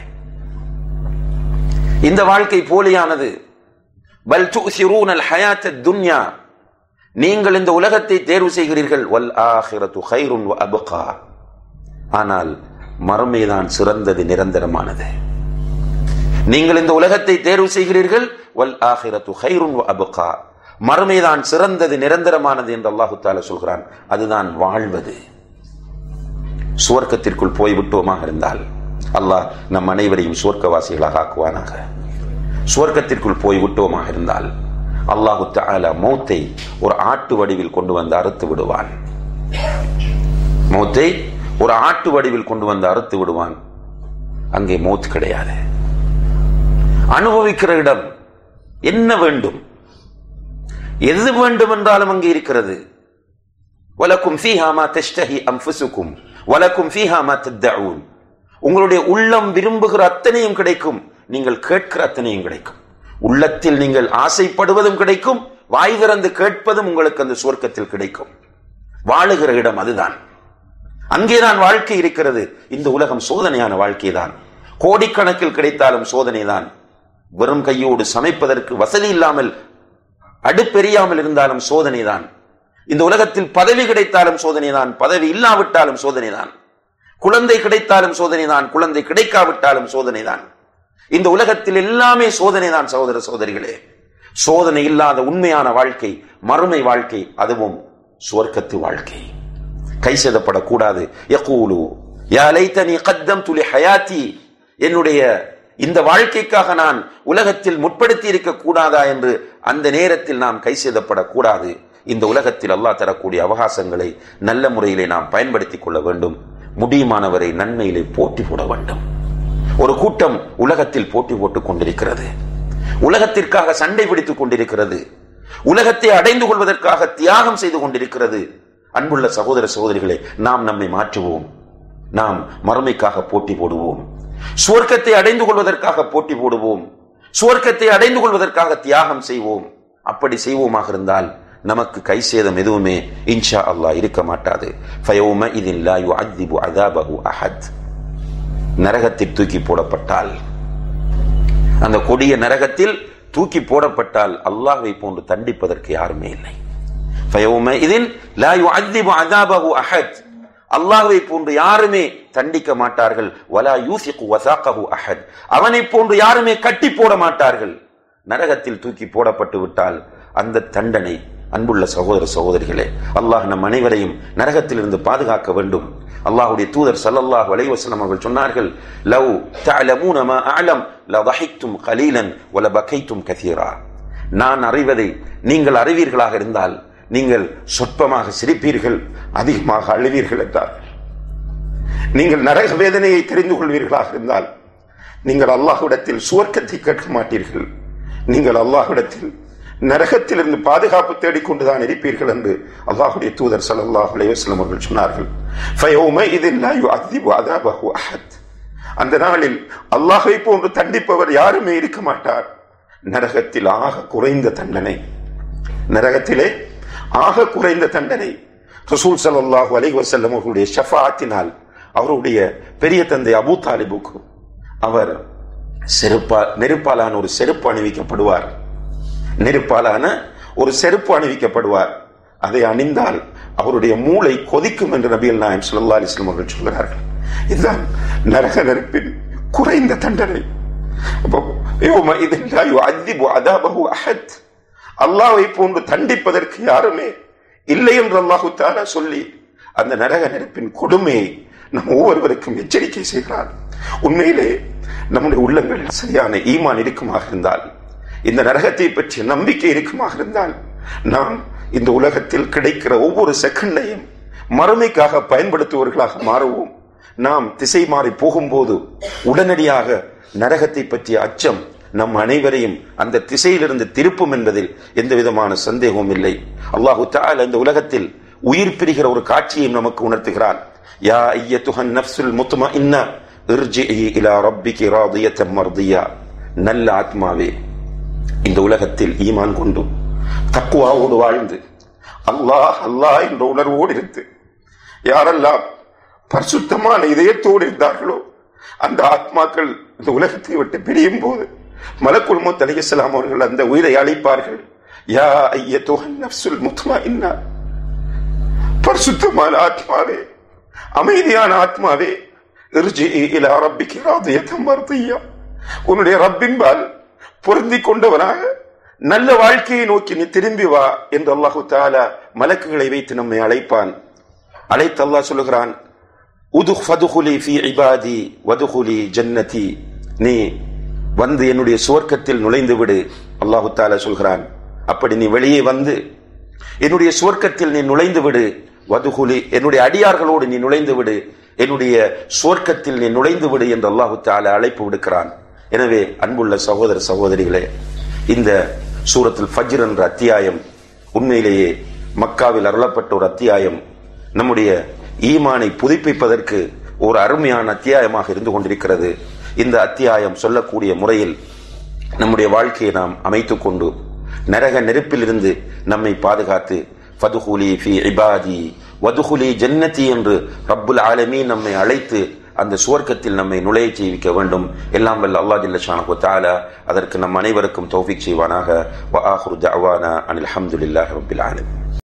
Speaker 2: இந்த வாழ்க்கை போலியானது. பல் துஸிரூனல் ஹயாத்தத் துன்யா, நீங்கள் இந்த உலகத்தை தேர்வு செய்கிறீர்கள். வல் ஆகிரத்து கைருன் வ அப்கா, ஆனால் மறுமைதான் சிறந்தது, நிரந்தரமானது. நீங்கள் இந்த உலகத்தை தேர்வு செய்கிறீர்கள். வல் ஆகிரத்து கைருன் வ அப்கா, மறுமைதான் சிறந்தது, நிரந்தரமானது என்று அல்லாஹு தஆலா சொல்கிறான். அதுதான் வாழ்வது. சுவர்க்கத்திற்குள் போய்விட்டோமாக இருந்தால் அல்லாஹ் நம் அனைவரையும் சுவர்க்கவாசிகளாக ஆக்குவானாக. சுவர்க்கத்திற்குள் போய்விட்டோமாக இருந்தால் அல்லாஹு தஆலா மௌத்தை ஒரு ஆட்டு வடிவில் கொண்டு வந்து அறுத்து விடுவான். மௌத்தை ஒரு ஆட்டு வடிவில் கொண்டு வந்து அறுத்து விடுவான். அங்கே மௌத் கிடையாது. அனுபவிக்கிற இடம் என்ன வேண்டும், எது வேண்டும் என்றாலும் அங்கே இருக்கிறது. வலக்கும் ஃபீஹா மா தஷ்தஹி அன்ஃபுசுக்கும் வலக்கும் ஃபீஹா மா தத்ஊன், உங்களுடைய உள்ளம் விரும்புகிற அத்தனையும் கிடைக்கும், நீங்கள் கேட்கிற அத்தனையும் கிடைக்கும். உள்ளத்தில் நீங்கள் ஆசைப்படுவதும் கிடைக்கும், வாய் திறந்து கேட்பதும் உங்களுக்கு அந்த சுவர்க்கத்தில் கிடைக்கும். வாழுகிற இடம் அதுதான். அங்கேதான் வாழ்க்கை இருக்கிறது. இந்த உலகம் சோதனையான வாழ்க்கை தான். கோடிக்கணக்கில் கிடைத்தாலும் சோதனை தான். வெறும் கையோடு சமைப்பதற்கு வசதி இல்லாமல், அடுப்பெரியாமல் இருந்தாலும் சோதனை தான். இந்த உலகத்தில் பதவி கிடைத்தாலும் சோதனை தான், பதவி இல்லாவிட்டாலும் சோதனை தான். குழந்தை கிடைத்தாலும் சோதனை தான், குழந்தை கிடைக்காவிட்டாலும் சோதனை தான். இந்த உலகத்தில் எல்லாமே சோதனை தான் சகோதர சகோதரிகளே. சோதனை இல்லாத உண்மையான வாழ்க்கை மறுமை வாழ்க்கை, அதுவும் சுவர்க்கத்து வாழ்க்கை. கை சேதப்படக்கூடாது. யகூலு யா லைதனி கத்தம்து லிஹயாதி, என்னுடைய இந்த வாழ்க்கைக்காக நான் உலகத்தில் முற்படுத்தி இருக்க கூடாதா என்று அந்த நேரத்தில் நாம் கை சேதப்படக்கூடாது. இந்த உலகத்தில் அல்லாஹ் தரக்கூடிய அவகாசங்களை நல்ல முறையிலே நாம் பயன்படுத்திக் கொள்ள வேண்டும். முடியுமானவரை நன்மையிலே போட்டி போட வேண்டும். ஒரு கூட்டம் உலகத்தில் போட்டி போட்டுக் கொண்டிருக்கிறது, உலகத்திற்காக சண்டை பிடித்துக் கொண்டிருக்கிறது, உலகத்தை அடைந்து கொள்வதற்காக தியாகம் செய்து கொண்டிருக்கிறது. அன்புள்ள சகோதர சகோதரிகளே, நாம் நம்மை மாற்றுவோம். நாம் மறுமைக்காக போட்டி போடுவோம். சுவர்க்கத்தை அடைந்து கொள்வதற்காக போட்டி போடுவோம். சுவர்க்கத்தை அடைந்து கொள்வதற்காக தியாகம் செய்வோம். அப்படி செய்வோமாக இருந்தால் நமக்கு கை சேதம் எதுவுமே இன்ஷா அல்லாஹ் இருக்க மாட்டாது. ஃபயௌமஇதின் லா யுஅذிபு அஸாபஹு அஹத், நரகத்தில் தூக்கி போடப்பட்டால், அந்த கொடிய நரகத்தில் தூக்கி போடப்பட்டால் அல்லாஹ்வை போன்று தண்டிப்பதற்கு யாருமே இல்லை. ஃபயௌமஇதின் லா யுஅذிபு அஸாபஹு அஹத், அல்லாஹ்வை போன்று யாருமே தண்டிக்க மாட்டார்கள். வலா யூசிகு வஸாகஹு அஹத், அவனை போன்று யாருமே கட்டி போட மாட்டார்கள். நரகத்தில் தூக்கி போடப்பட்டு விட்டால் அந்த தண்டனை, அன்புள்ள சகோதர சகோதரிகளே, அல்லாஹ் நம் அனைவரையும் நரகத்திலிருந்து பாதுகாக்க வேண்டும். அல்லாஹ்வுடைய தூதர் ஸல்லல்லாஹு அலைஹி வஸல்லம் அவர்கள் சொன்னார்கள், லவ் தஅலமூன மா அஅலம் லதஹிக்தும் கலீலன் வலபகைத்தும் கஸீரா. நான் அறிவதை நீங்கள் அறிவீர்களாக இருந்தால் நீங்கள் சொற்பமாக சிரிப்பீர்கள், அதிகமாக அழுவீர்கள் என்றார்கள். நீங்கள் நரக வேதனையை தெரிந்து கொள்வீர்களாக இருந்தால் நீங்கள் அல்லாஹ்விடத்தில் சுவர்க்கத்தை கேட்க மாட்டீர்கள், நீங்கள் அல்லாஹ்விடத்தில் நரகத்திலிருந்து பாதுகாப்பு தேடிக்கொண்டுதான் இருப்பீர்கள் என்று அல்லாஹ்வுடைய தூதர் ஸல்லல்லாஹு அலைஹி வஸல்லம் அவர்கள் சொன்னார்கள். ஃபயௌமஇதின் லா யுஅذிபு அஸாபஹு அஹத். அந்த நாளில் அல்லாஹ்வை போன்று தண்டிப்பவர் யாருமே இருக்க மாட்டார். நரகத்தில் ஆக குறைந்த தண்டனை, நரகத்திலே ஆக குறைந்த தண்டனை ரசூல் ஸல்லல்லாஹு அலைஹி வஸல்லம் அவர்களுடைய ஷஃபாஅத்தினால் அவருடைய பெரிய தந்தை அபூ தாலிபுக்கு அவர் நெருப்பாலான ஒரு செருப்பு அணிவிக்கப்படுவார். நெருப்பாலான ஒரு செருப்பு அணிவிக்கப்படுவார். அதை அணிந்தால் அவருடைய மூளை கொதிக்கும் என்று நபிகள் நாயகம் ஸல்லல்லாஹு அலைஹி வஸல்லம் அவர்கள் சொல்கிறார்கள். இதுதான் நரக நெருப்பின் குறைந்த தண்டனை. அல்லாஹ்வை போன்று தண்டிப்பதற்கு யாருமே இல்லை என்று அல்லாஹு தஆலா சொல்லி அந்த நரக நெருப்பின் கொடுமையை நம் ஒவ்வொருவருக்கும் எச்சரிக்கை செய்கிறார். உண்மையிலே நம்முடைய உள்ளங்களில் சரியான ஈமான் இருக்குமாக இருந்தால், இந்த நரகத்தை பற்றிய நம்பிக்கை இருக்குமாக இருந்தால், நாம் இந்த உலகத்தில் கிடைக்கிற ஒவ்வொரு செகண்டையும் மறுமைக்காக பயன்படுத்துவர்களாக மாறுவோம். நாம் திசை மாறி போகும்போது உடனடியாக நரகத்தை பற்றிய அச்சம் நம் அனைவரையும் அந்த திசையிலிருந்து திருப்பும் என்பதில் எந்த விதமான சந்தேகமும் இல்லை. அல்லாஹு தஆலா இந்த உலகத்தில் உயிர் பிரிகிற ஒரு காட்சியையும் நமக்கு உணர்த்துகிறான். யா அய்யத்துஹன் நஃப்ஸுல் முத்மஇன்னா இர்ஜிஇ இலா ரப்பிகி ராதியத்தம் மர்தியா. நல்ல ஆத்மாவே, இந்த உலகத்தில் ஈமான் கொண்டு தக்வாவோடு வாழ்ந்து அல்லாஹ் அல்லாஹ் என்ற உணர்வோடு இருந்து யாரெல்லாம் பரிசுத்தமான இதயத்தோடு இருந்தார்களோ அந்த ஆத்மாக்கள் இந்த உலகத்தை விட்டு பிரியும் போது மலக்குல் மௌத் அலைஹிஸ்ஸலாம் அவர்கள் அந்த உயிரை அழைப்பார்கள். யா அய்யத்துஹன் நஃப்ஸுல் முத்மஇன்னா, பரிசுத்தமான ஆத்மாவே, அமைதியான ஆத்மாவே, இர்ஜிஇ இலா ரப்பிகி ராதியத்தம் மர்தியா, உன்னுடைய ரப்பின்பால் பொருந்தி கொண்டவனாக நல்ல வாழ்க்கையை நோக்கி நீ திரும்பி வா என்று அல்லாஹு தஆலா மலக்குகளை வைத்து நம்மை அழைப்பான். அழைத்து அல்லாஹ் சொல்லுகிறான், உதுஃபதுகுலி ஃபீ இபாதி வதுகுலி ஜன்னதி, நீ வந்து என்னுடைய சுவர்க்கத்தில் நுழைந்து விடு. அல்லாஹு தஆலா சொல்கிறான், அப்படி நீ வெளியே வந்து என்னுடைய சுவர்க்கத்தில் நீ நுழைந்து விடு. வதுகுலி, என்னுடைய அடியார்களோடு நீ நுழைந்து விடு, என்னுடைய சுவர்க்கத்தில் நீ நுழைந்து விடு என்று அல்லாஹு தஆலா அழைப்பு விடுக்கிறான். எனவே அன்புள்ள சகோதர சகோதரிகளே, இந்த சூரத்துல் ஃபஜ்ர் என்ற அத்தியாயம் உண்மையிலேயே மக்காவில் அருளப்பட்ட ஒரு அத்தியாயம். நம்முடைய ஈமானை புதுப்பிப்பதற்கு ஒரு அருமையான அத்தியாயமாக இருந்து கொண்டிருக்கிறது. இந்த அத்தியாயம் சொல்லக்கூடிய முறையில் நம்முடைய வாழ்க்கையை நாம் அமைத்துக் கொண்டு நரக நெருப்பிலிருந்து நம்மை பாதுகாத்து ஃபதுகுலி ஃபீ இபாதி வதுகுலி ஜன்னதி என்று ரப்புல் ஆலமீன் நம்மை அழைத்து அந்த சுவர்க்கத்தில் நம்மை நுழைய செய்விக்க வேண்டும். எல்லாம் வல்ல அல்லாஹ் ஜல்ல ஷானஹு வ தஆலா அதற்கு நம் அனைவருக்கும் தௌஃபீக் செய்வானாக. வ ஆகிரு தஅவானா அனில் ஹம்துலில்லாஹி ரப்பில் ஆலமீன்.